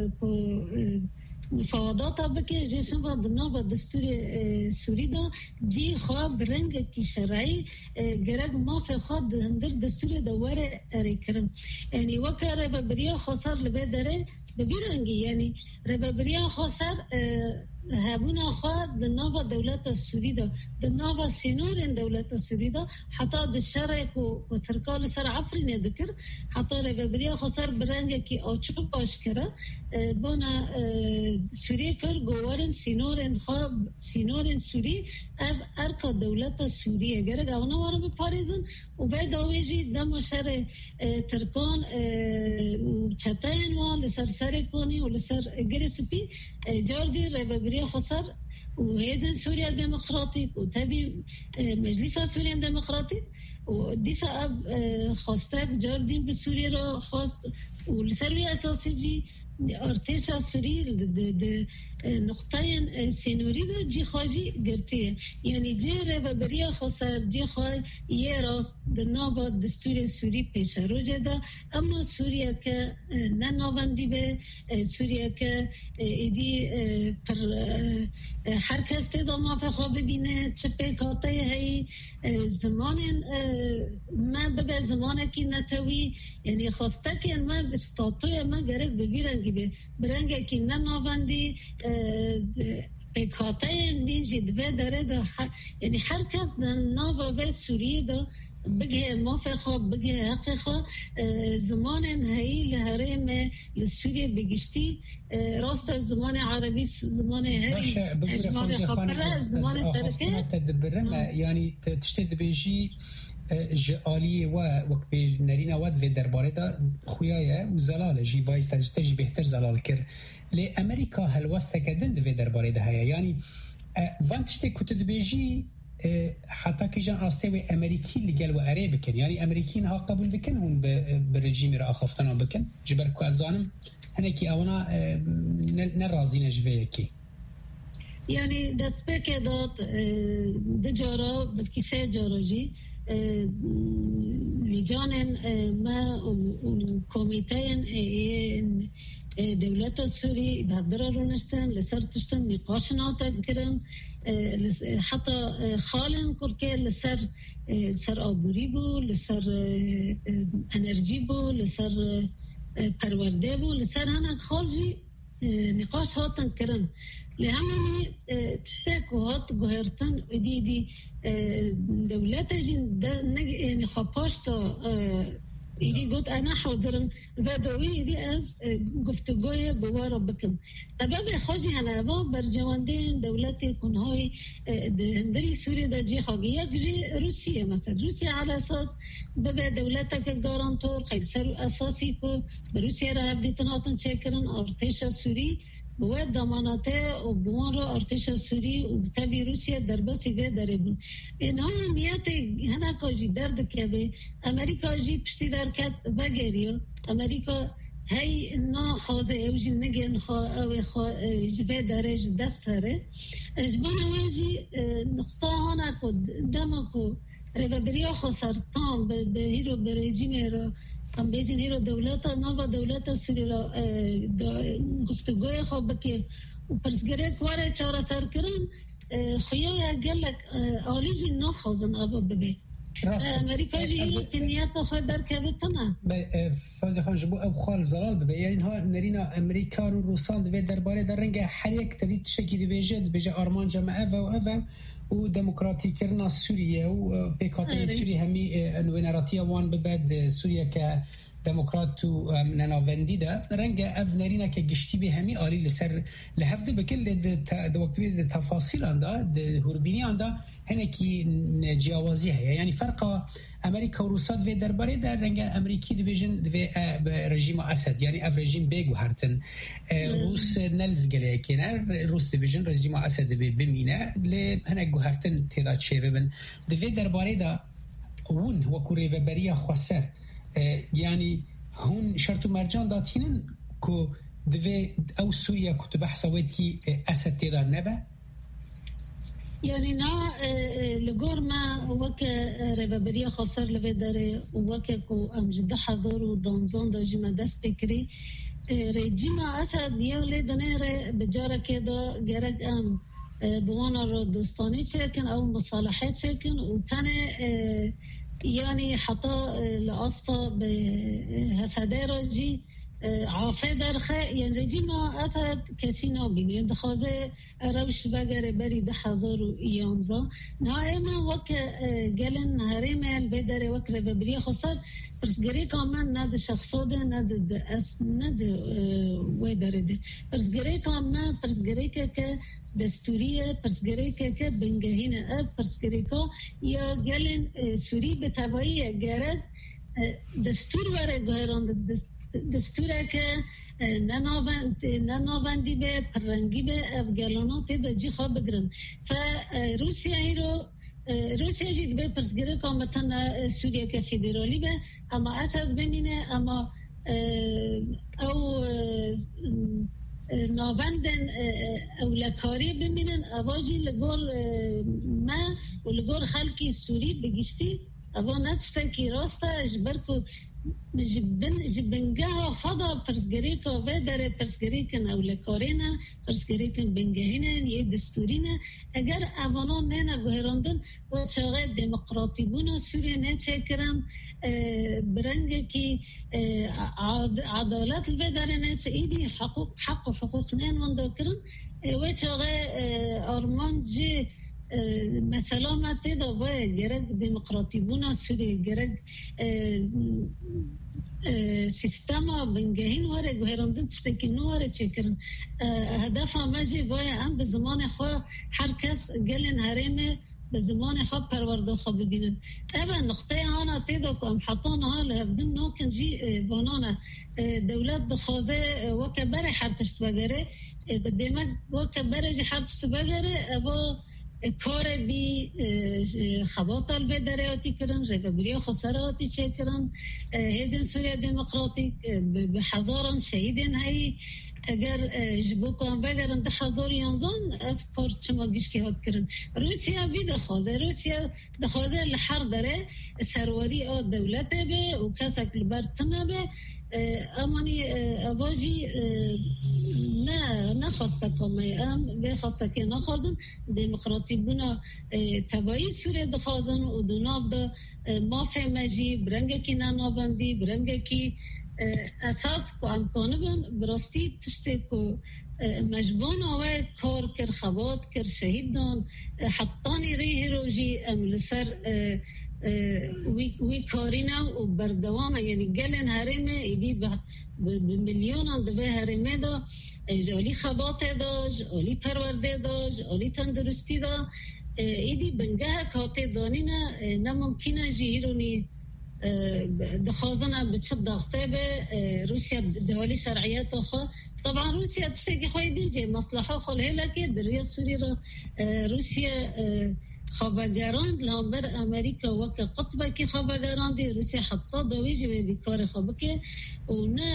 مفاوضات بکه جشن و دنا و دستور سوری دا جی خواه برنگ کی شرعی گرگ ما فی خواه هندر دستور دواره اری کرن یعنی وکه ربا بریا خسر لبه داره ببیرنگی یعنی ربا بریا خسر هبونا خواه دنا و دولت سوری دا دنا و سینور دولت سوری دا حتی دشرک و ترکال سر عفرین دکر حتی ربا بریا خسر برنگ کی آچو باش کرد بانا سوری کر گوارن سینورن خواه سینورن سوری اب ارکا دولت سوریه گرگ اونا وارو بپاریزن و به داویجی دم شر ترکان چتاین وان لسر سر کنی و لسر گرسپی جاردی ربابری خسر و هیزن سوریا دموکراتیک و تبی مجلس سوریا دموکراتیک و دیسا اب خواستک جاردین به سوریه را خواست و لسروی اساسی جی ارتش سوری د نقطه سینوری دا جی خواجی گرتیه یعنی جی رهبری خسر جی خواه یه راست د ناو دستور سوری پیش رو جدا اما سوریه که نه ناوندی به سوریه که ایدی پر هر کس تیدا مافه خواه ببینه چه پیکاته هی زمان ما ببه زمانه که نتوی یعنی خواسته که ما استاتوی ما گرک ببیرنگی به برنگه که نه ناوندی پیکاته دینجی دوه داره دا یعنی هر کس ناو به سوریه دا بگه مافه خواه بگه حق خواه زمان هایی لحرم لسوریه بگشتی راست زمان عربی زمان هری زمان خبره زمان سرکه یعنی تشتید بیجی جالی و وقت نرینه ود و درباره دا خویایه و زلاله جی باید تجی بهتر زلال کر لی امریکا هلوسته کدن دو درباره ده هیا یعنی وان تشتی کتد بیجی حتی که جان آسته و امریکی لگل و اره بکن یعنی امریکین ها قبول بکن هون به رژیم را آخفتنا بکن جبر که از زانم هنه که اونا نرازی نجوه یکی یعنی دست به که داد ده جارا بلکی سه جارا جی لجان ما کمیتین دولت سوری بهدر رونشتن لسر تشتن نقاش ناتا کرن حتی خالن کرکه لسر سر آبوری بو لسر انرژی بو لسر پرورده بو لسر هنگ خالجی نقاش هاتن کرن لهمني تفاك وهات جهرتن ودي دي دولات جين يعني خباشتا يدي قلت أنا حاضرن بدوي دي أز قفت جوية بوارا بكم أبابي خاجي أنا أبا برجواندين دولتي يكون هاي هندري سوريا دا جي خاجي يجي روسيا مثلا روسيا على أساس بابا دولتك جارانتور خير سر أساسي كو بروسيا راه بديتناتن شكرن أرتيشا سوري بود ضماناته و بوان را ارتش سوری و تبی روسیه در بسی ده داره بود اینها نیت هنه کاجی درد که به امریکا جی پشتی در کت بگریو امریکا هی نا خوازه اوجی نگین خواه او خواه جبه درج دست هره اجبان اوجی نقطه هانه که دمه که ریوبریا خسرتان به هیرو به رژیم را هم بیشتر هیرو دولتا نوا دولتا سوری را گفتگوی خواب که پرسگره کواره چهار سر کردن خیلی گلک آلیزی نخوازن آبا ببی امریکا جی تنیات خود در کبتنا. بله فوزی خان جبو او خال زلال ببی یعنی ها نرینا امریکا و روسان دوی درباره در رنگ هر یک تدید شکی دیویجه دیویجه آرمان جمعه و او و دموکراتی کردن سوریه و پیکاتی سوریه همی نوینراتی وان ببد سوریه که دموکرات و نناوندی ده رنگ اف نرینه که گشتی به همی آلی لسر لحفظ بکل ده وقتی ده تفاصیل آنده ده هربینی آنده هنه کی جیاوازی هیا یعنی فرق امریکا و روسات و درباره در رنگ امریکی دیویژن و رژیم اسد یعنی اف رژیم بگو هرتن روس نلف گله کنار روس دیویژن رژیم اسد بمینه ل هنه گو هرتن تدا چه ببن دوی درباره دا ون وکو ریوبریا خسر یعنی هون شرط و مرجان داتینن که دوی او سوریه کتب حسوید کی اسد تدا نبه يعني نا لجور ما وك ربابريا خسر لبي داره وك كو أمجد حزار ودانزان دا جيما دست بكري رجيما أسد نيولي دنير بجارة كده جرق أم بوانا رو دوستاني چكن أو مصالحات چكن وتاني يعني حتى لأسطا بهساده راجي عافه درخه یعنی رژیم اسد کسی نبینه یعنی خازه روش بگره بری ده هزار و یانزه نایما وک گلن هرم البدر وک ربابری خسر پرسگری کامن ند شخصاده ند اس ند و درده پرسگری کامن پرسگری که که دستوریه پرسگری که که بنگهین اب پرسگری که یا گلن سوری به تبایی گرد دستور وره گهران دست دستوره که نناوند نناوندی به پرنگی به افغانات دجی خواب بگرن فروسیه ای رو روسیه جید به پرسگره کامتن سوریه که فدرالی به اما اسد بمینه اما او ناوندن اولکاری بمینن اواجی لگور ما و لگور خلکی سوری بگیشتی اوا نتشتا کی راستا اجبر کو جبن جبنگاه فضا پرسگریکا و در پرسگریکن اولکارینا پرسگریکن بنگهینن یه دستورینه اگر اوانان نه نگهراندن و شاقه دموکراتی بونا سوریه نه چکرم برنگه که عدالت البداره نه چه ایدی حقوق حق و حقوق نه مندا کرن و شاقه آرمان جی مثلا ما تدا و گرگ دموکراتی بونا سوریه گرگ سیستم بنگهین واره گوهراندن تشتکی نو واره چکرن هدف همه وای هم به زمان خواه هر کس گلن هرمه به زمان خواه پرورده خواه ببینن اول نقطه هانا تیدا که ام حطان ها لحفظن نوکن جی وانانا دولت دخوازه وکه بره حرتشت بگره بدیمک وکه بره جی حرتشت بگره اوا کار بی خبات البدریاتی کردن ربابریا خسراتی چه کردن هزین سوریه دموکراتیک به هزاران شهیدین هایی اگر جبو کام بگرن ده هزار یانزان اف پارچما گیش که هات کرن روسیا وی دخوازه روسیا دخوازه لحر داره سروری آ دولته به و کسک لبرتنه به امانی اواجی نه نخواسته کامه ام به خواسته که نخوازن دموکراتی بونا تبایی سوره دخوازن و دوناف دا مافه مجی برنگه کی نانابندی برنگه کی اساس کو امکانه بن براستی تشته کو مجبون آوه کار کر خواد کر شهید دان حطانی ریه روژی ام لسر وی وی کارینا و بردوامه یعنی گلن هرمه ایدی به میلیون دوه هرمه دا جالی خبات داج عالی پرورده داج عالی تندرستی دا ایدی بنگه کاته دانینا نممکنه جیرونی دخوازنا بتشد ضغطه به روسيا دولي شرعيات خو طبعا روسيا تشتكي خوي ديجي مصلحه خلها لك دريا سوريا روسيا خبرگران لامبر امریکا وک قطبه کی خبرگران دی روسیه حتی دویجی به دی کار خوبه که اونا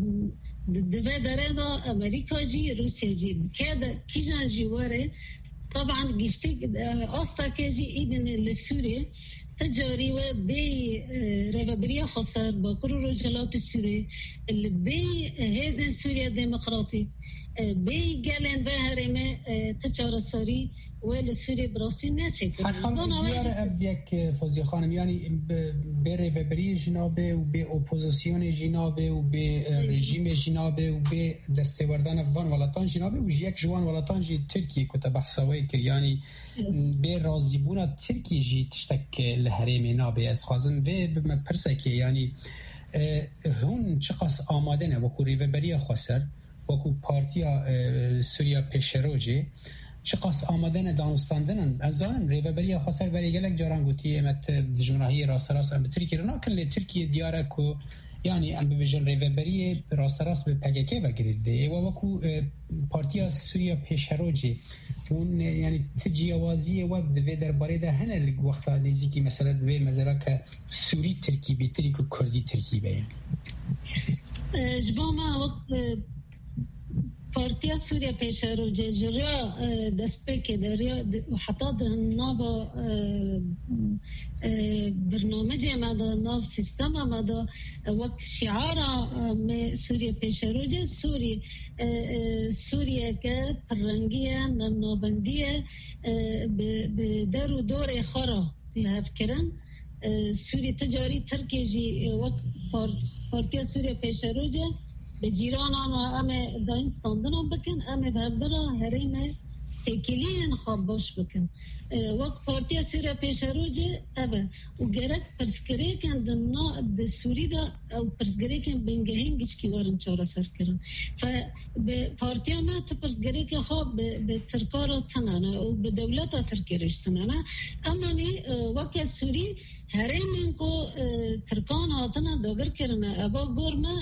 دوه داره دا امریکا جی روسیه جی که کی جان جیواره طبعا گشتی آستا که جی ایدن لسوریه تجاری و بی رهبری خسر با کرو رجالات سوریه بی هزن سوریه دموکراتی بی گلن و هرمه تجار سری ولی سوری براسی نچکه حقا بیاره یک فوزی خانم یعنی به رهبری جنابه و به اپوزیسیون جنابه و به رژیم جنابه و به دستوردن وان ولاتان جنابه و یک جوان ولاتان جی ترکیه کتا بحثاوی کر یعنی به رازیبونا ترکیه جی تشتک لحریم نابه از خوازم و بمپرسه که یعنی هون چقاس آماده نه وکو رهبری خسر وکو پارتیا سوریا پیشروجه چقاس آمدن دانستاندن ازان ریوبری خسر برای گلک جاران گوتی امت جمهوری راست راست ام ترکیه رو نکل ترکیه دیاره کو یعنی ام بجن ریوبری راست راست به پگکه و گریده و وکو پارتیا سوریا پیشروجی اون یعنی تجاوزی و دوی درباره ده هنر وقتا نزدیکی مثلا دوی مثلا که سوری ترکی به ترکی و کردی ترکی بیان جباما وقت پارتیا سوریا پیشرو جریا دست پک دریا و حتی نوا برنامج ماده ناو سیستم ماده وقت شعارا می سوریا پیشرو جه سوری سوریا که پررنگیه نابندیه به در و دور خورا لحف کرن سوری تجاری ترکی جی وقت پارتیا سوریا پیشرو جه به جیران آن همه داینستاندن هم بکن همه بهدره هرینه تکیلین خواب باش بکن وقت پارتیا سوریا پیش روجه اوه و گرک پرسکره کن دنا د سوری دا او پرسکره کن بنگهینگیش کی وارن چاره سر کرن ف به پارتیا ما تا پرسکره که خواب به ترکارا تنانه و به دولتا ترکیرش تنانه اما نی وقت سوری هرمن کو ترکان آتنا داگر کرنه ابا گرمه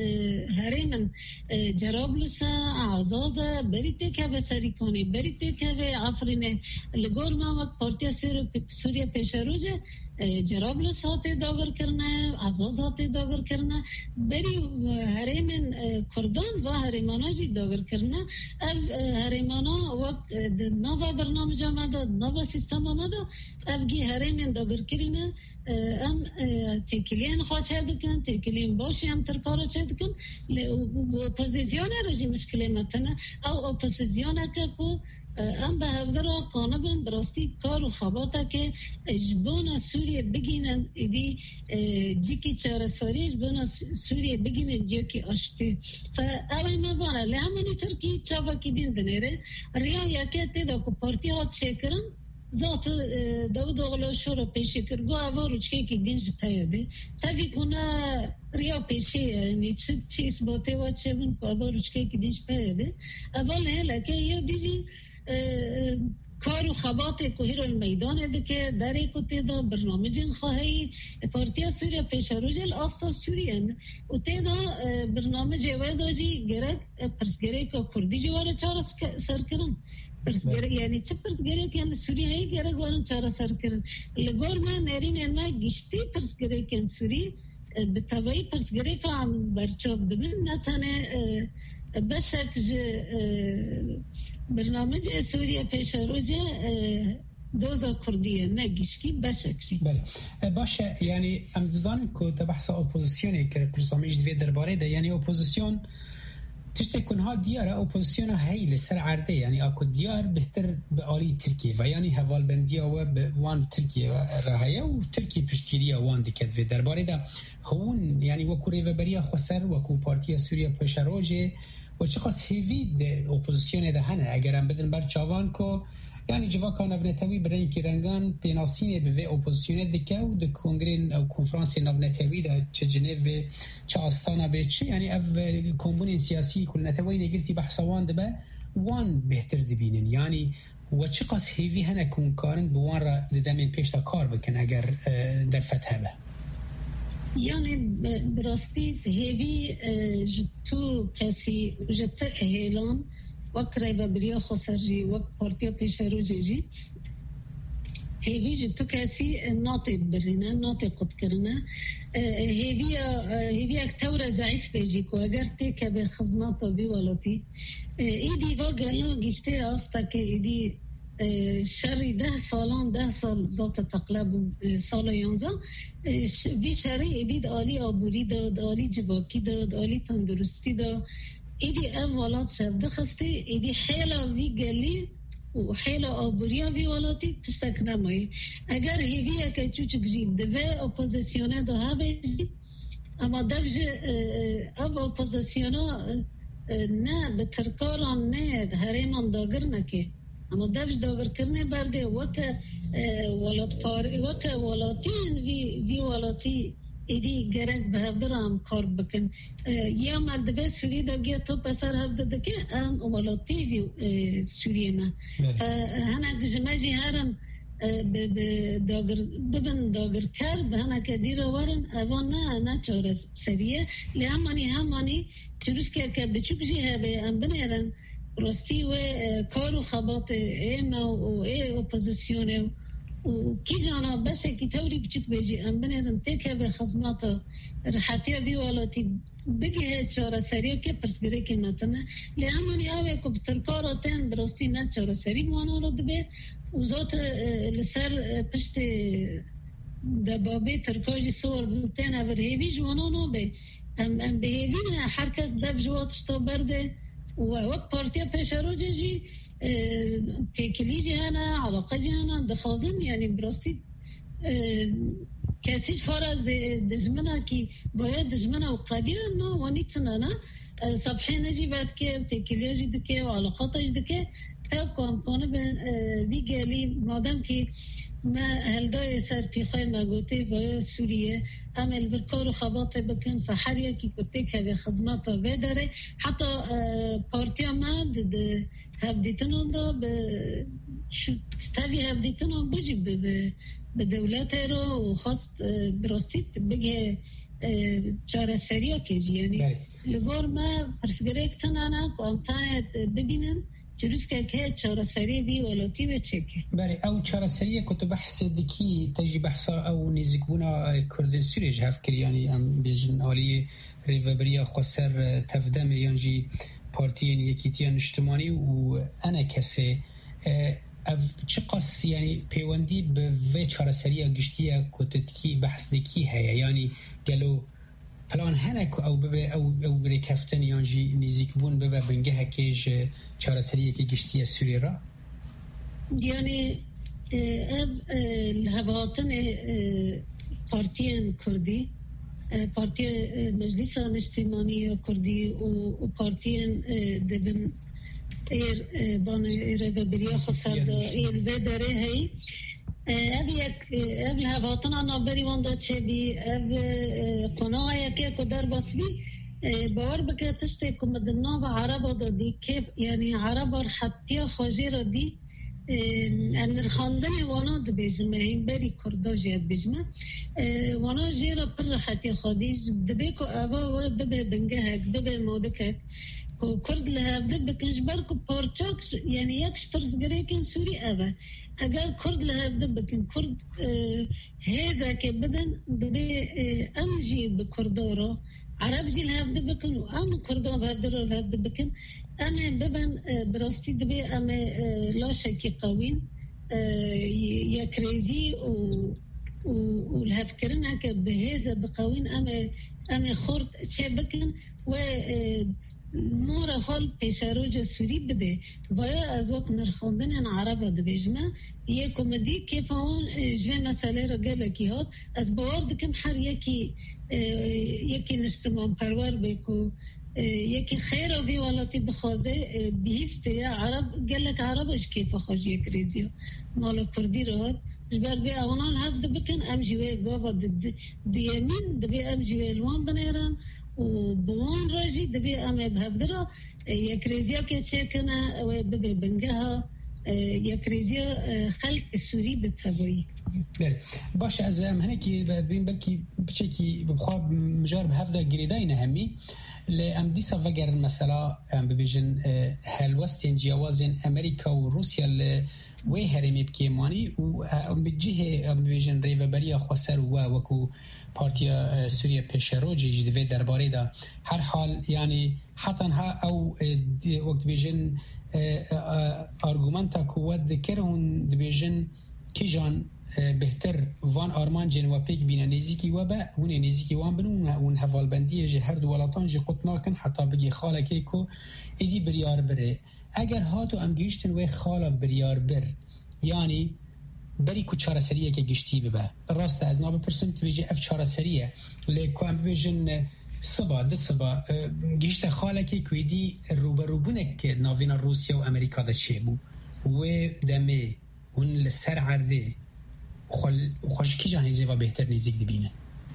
هرمن جرابلوسا عزازه بریته که به سری کنی بریته که به عفرینه لگرمه وقت پارتیا سوریا پیش روزه جرابلوس هاته داگر کرنه عزاز هاته داگر کرنه بری هرمن کردان و هرمانا جی داگر کرنه اف هرمانا وقت نوا برنامج آمده نوا سیستم آمده اف گی هرمن داگر کرنه ام تکلین خواهد هدکن تکلین باشی هم ترکارا چه هدکن و اپوزیسیونه رو جی مشکلی متنه او اپوزیسیونه که کو ام به هفته کانه بین براستی کار و خباته که جبون سوریه بگینن ایدی جی که چاره ساری جبون سوریه بگینن جی که اشتی فا اوی موانه لیمانی ترکی چاوا که دین دنیره ریا یکی تیدا که پارتی ها چه کرن ذات داود اغلا شورا پیشی کرگو اوه روچکه که دینج پیاده تاوی کنه ریا پیشی یعنی چه اثباته و چه بون که اوه روچکه که دینج پیاده اول هله که یا دیجی کار و خبات کوهیر المیدان ده که در کوته دا برنامجین خواهی پارتیا سوریا پیش روزل آستا سوریان و ته دا برنامج ودا جی گرد پرسگری که کردی جواره چهار سر کرن پرسگری یعنی چه پرسگری که سوری هی گرد وارن چهار سر کرن لگور من نرین اینا گشتی پرسگری که سوری بتوی پرسگری که هم برچاف دبن نتانه بشک برنامج سوریه پیش روزه دوزا کردیه نگیشکی بشکری. بله باشه یعنی ام دزانم که تبحث اپوزیسیونی که پرسامیج دوی درباره ده یعنی اپوزیسیون تشتی کنها دیاره اپوزیسیون هایی لسر عرده یعنی اکو دیار بهتر به آلی ترکیه و یعنی حوال بندیه و به وان ترکیه رهایه و ترکیه پشتگیریه وان دکت وی درباره ده هون یعنی وکو ریوبریه خسر وکو پارتیه سوریه پش روژه و چه خاص هیوی ده اپوزیسیون ده هنه اگرم بدن بر چاوان که یعنی جوا کان نوتاوی برای که رنگان پیناسینه به وی اپوزیسیون دکه و ده کنگرین او کنفرانس نوتاوی ده چه جنیو چه آستانه به چه یعنی او کمبون سیاسی کل نتاوی نگرتی بحثوان ده به وان بهتر دبینن یعنی و چه قاس هیوی هنه کن کارن بوان را دمین پیش تا کار بکن اگر در فتحه به یعنی براستی هیوی جتو کسی جت اهیلان وک ریوبریه خسرجی وک پارتیا پیش روزی هیوی جتو کسی ناطق برینه ناطق قد کرنه هیوی هیوی یک طور ضعیف بیجی که اگر تیک به خدمات بی ولاتی ایدی واقعا گیفته است که ایدی شری ده سالان ده سال ذات تقلب سال یانزه وی شری ایدی عالی آبوری داد عالی جواکی داد عالی تندرستی داد ایدی اولاد شب دخستی ایدی حیلا وی گلی و حیلا آبوریا وی ولاتی تشتک نمایی اگر هیوی که چوچک جیم دوه اپوزیسیونه ده ها بیجی اما دفج او اپوزیسیونه نه به ترکاران نه هریمان داگر نکی اما دفج داگر کرنه برده وکه ولات پار وکه ولاتین وی وی ولاتی ایدی گرگ به هفدرام کار بکن یا مردبه سوری داگیا تو پسر هفده دکه ام ولاتی وی سوریه نه هنه جمجی هرم داگر ببن داگر کر به هنه که دیر وارن اوان نه نه چاره سریه لی همانی همانی جروس که که بچوک جی هبه ام بنیرن راستی و کار و خبات ایم و ای اپوزیسیونه و کی جانا بشه کی توری بچوک بیجی ام بنیرن تکه به خدمات راحتی وی ولاتی بگه چاره سریه که پرسگری که نتنه لی همانی اوه که بترکاراتین درستی نه چاره سری موانا رو دبه وزات لسر پشت دبابه ترکاجی سور بلتین اوه هیوی جوانانو به ام ام به هیوی نه هر کس دب جواتش تا برده و وقت پارتیا پیش رو جی تکلی جی هنه علاقه جی هنه دخوازن یعنی براستی کسیش خارز دجمنه که باید دجمنه و قدیه نه وانی تنانه صفحه نجی باید که تکلی جی دکه و علاقاتش دکه تاب کام کنه به وی گلی مادم که ما هلدای سر پیخای مگوته و سوریه عمل برکار و خباطه بکن فحر یکی کتی که به خدماتا بداره حتی پارتیا ما هفدیتنان دا به تاوی هفدیتنان بجی به دولت رو و خواست براستید بگه چاره سریا که جی یعنی لگار ما پرسگره اکتنانه قامتای ببینن جلوس که که چاره سری بی ولاتی و چکه بله او چاره سریه که تو بحث دکی تجی بحثا او نزیکبونا کرد سوریه جهف کری یعنی ام بیجن آلی ریوبریا خسر تفدم یانجی پارتین یکیتیان اجتماعی و انا کسی چه قص یعنی پیوندی به و چاره سریه گشتیه که تکی بحث دکی هیا یعنی گلو پلان هنک او به او او بری کفتن یانجی نزیک بون به بنگه هکیج چهار سریه که گشتی سوریه را یعنی الهواتن پارتیان کردی پارتی مجلس اجتماعی کردی و پارتیان دبن ایر بان ریوبریا خسر دا ایل و داره هی اف یک اف الهواتنا نابری وانده چه بی اف قناعه یکی که در باس بی باور بکه تشتی که مدنا و عرب دا دی کیف یعنی عرب حتی خواجی را دی نرخاندن وانا دو بیجمه این بری کرده جید بیجمه وانا جی را پر حتی خودی دبی که اوه و ببه بنگه هک ببه موده که و کرد لهفده بکنش برکو پارچاک یعنی یکش پرسگره کن سوری اوه اگر کرد لهفده بکن کرد هیزه که بدن دبی امجی بکردارا عرب جی لهفده بکن و ام کردا لهفده را لهفده بکن ام ببن براستی دبی ام لاشکی قوین یک ریزی و و الهفكرنا كبهذا بقوين أما أما خرط شيء بكن و نور خال بيشاروج سوري بده ويا أزواج نرخوندن أنا عربة دبيجما هي كوميدي كيف هون جوا مسألة رجالة كيهات أز بوارد كم حر يكي يكي نجتمع بروار بيكو يكي خير وفي ولاتي بخازه بيست يا عرب قال لك عرب إيش كيف خاج يكريزيا ماله كردي رهات جبر بي أغنان هفد بكن أم جوي قافة ديامين دبي أم جوي الوان بنيران وبوان راجي دبي أم بهفدرا يكريزيا كتشكنا وببي بنجها يكريزيا خلق السوري بالتبعي. باش از ام هنکی ببین بلکی بچکی بخواب مجار بهفده گریدای نهمی لام دیسا وگر مثلا ام ببیجن هلوستین جوازن امریکا و روسیا ل وی هرمی بکیمانی و ام بجیه ام ببیجن ریوبریا خسر و وکو پارتیا سوریا پیشروجی جدوی درباره دا هر حال یعنی حتی ها او وقت ببیجن آرگومنتا قوت دکرون دبیجن کی جان بهتر وان آرمان جن و پیک بین نزیکی و با اون نزیکی وان بنون اون حوالبندی جه هر دو ولاتان جه قط ناکن حتی بگی خاله که کو ایدی بریار بره اگر هاتو ام گیشتن و خاله بریار بر یعنی بری کو چاره سریه که گشتی ببه راست از نابه پرسن تویجه اف چاره سریه لیکو ام ببیجن صبا ده صبا گیشت خاله که کویدی روبروبونه که ناوین روسیا و امریکا ده چه بو و دمه اون لسر عرده خل خوش کی جان زیوا بهتر نزدیک دبینه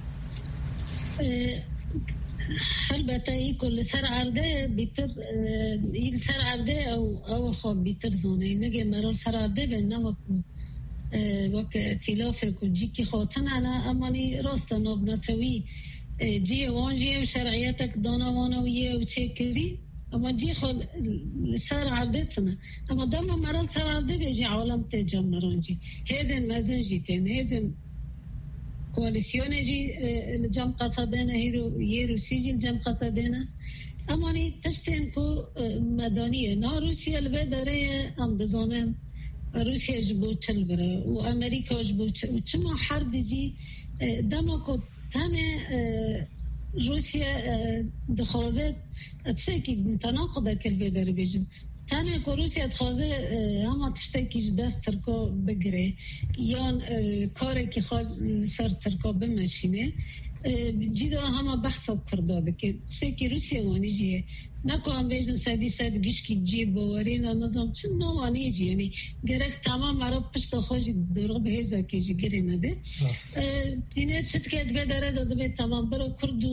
البته ای کل سر عرده بیتر این سر عرده او او خواب بیتر زونه نگه مرا سر عرده به نو وقت ائتلاف کو جی کی خاطن انا امانی راست ناب نتوی جی وانجی و شرعیتک دانا وانویه و چه کری اما جی خال سر عردتنا اما دم مرال سر عرده بیجی عالم تجمران جی هزن مزن جیتن هزن کواليسيون جي الجام قصدنا هيرو يرو سيجي الجام قصدنا اما ني تشتين كو مدنيه نا روسيا البدره ام دزانن روسيا جبو تلبره وامريكا جبو وچما حرب جي دمكو تانه روسيا دخوازت تشكي تناقض كالبدره بيجم تانه که روسیه تخوازه همه تشتکیش دست ترکا بگره یا کاری که خواهد سر ترکا بمشینه جیدا همه بحثا کرداده که تشتکی روسیه وانی جیه نکنم بیشن سادی ساد گشکی جیه باورین و نظام چون نوانی جیه یعنی گرک تمام مرا پشت خواهی دروغ به هزا که جی گره نده اینه چت که ادبه داره داده به تمام برا کردو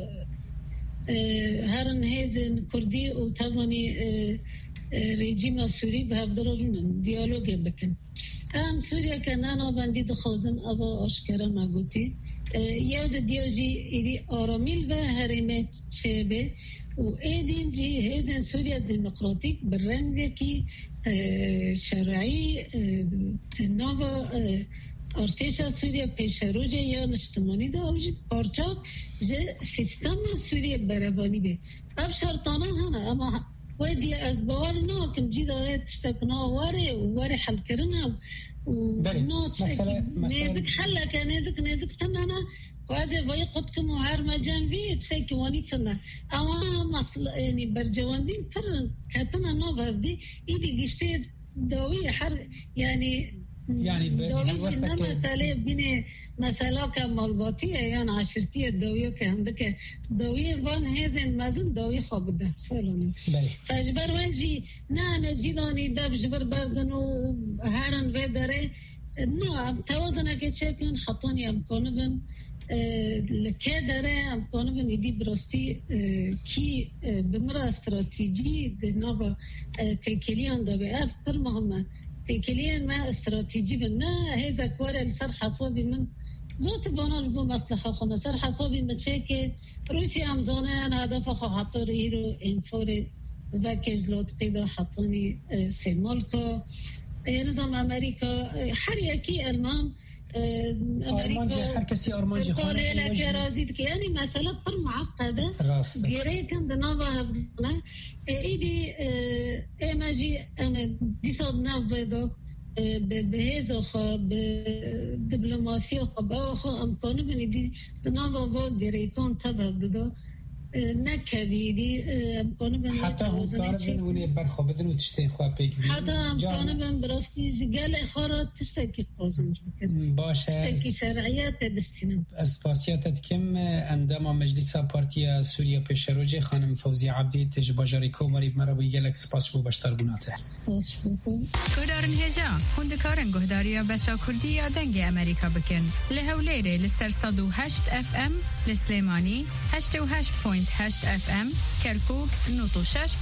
هرن هزن کردی و توانی رژیم سوری به هفدر رونن دیالوگ بکن ام سوریا کنانا بندی دخوازن ابا آشکره مگوتی یاد دیوجی ایدی آرامیل و حرمت چه به و ایدین جی هزن سوریا دموکراتیک برنگ کی شرعی نو ارتشا سوریا پیشروجه یا نشتمانی دا اوجی پارچا جه سیستم سوریا بروانی به اف شرطانه هنه اما ودي أسبوع ناكم جدا تشتكنا وري وري حل كرنا ونوت نزك حلا كنزك نزك تنانا وهذا ويا قدكم وهر مجان في تشيك وانيتنا أما مصل يعني برجواندين فر كاتنا نوفا دي إيدي قشتي دوية حر يعني يعني دوية مسألة بين مسألة كمالباتية يعني عشرتية دوية كهندك دوية وان هزن مزن دوية خابده سالوني فجبر وانجي نعم جيداني دف جبر بردن وهرن بدره نعم توازنه که چکن خطانی امکانه بن لکه داره امکانه بن ایدی براستی کی بمرا استراتیجی نوا تکلیان دا به اف پر مهمه تکلیان ما استراتیجی بن نه هزا کوار السر حسابی من زوت بانال بو مصلحه خونه سر حسابی بچه که روسیه هم زانه هدف خواهد رو انفور و کجلات قیدا حطانی سیمالکا نظام امریکا هر یکی المان آرمانجی هر کسی آرمانجی خانه لکه رازید که یعنی مسئله پر معقده گیره کن دناوا هفدانه ایدی ایمجی دیساد نو بیدو به هزا خواه به دیپلماسی خواه به خواه امکانه بینیدی دناوا با گیره کن تبدو نکویدی امکانه بینید حتی همکار بینونه برخواه بدن و تشتین خواه پیک بینید حتی امکانه بین براستی گل خارا تشتکی قازم باشه تشتکی شرعیت بستینم اسپاسیاتت کم اندام مجلس پارتیا سوریا پیشروجه خانم فوزی عبدی تجباجاری کوماری مرابی گلک سپاس بو بشتر بوناته سپاس بودم گودارن هجا هندکارن گهداریا بشا کردی یا دنگ امریکا بکن لهولیره لسر صد و هشت اف ام لسلیمانی هشت و هشت پوینت هشت اف ام کرکوک نوت و شش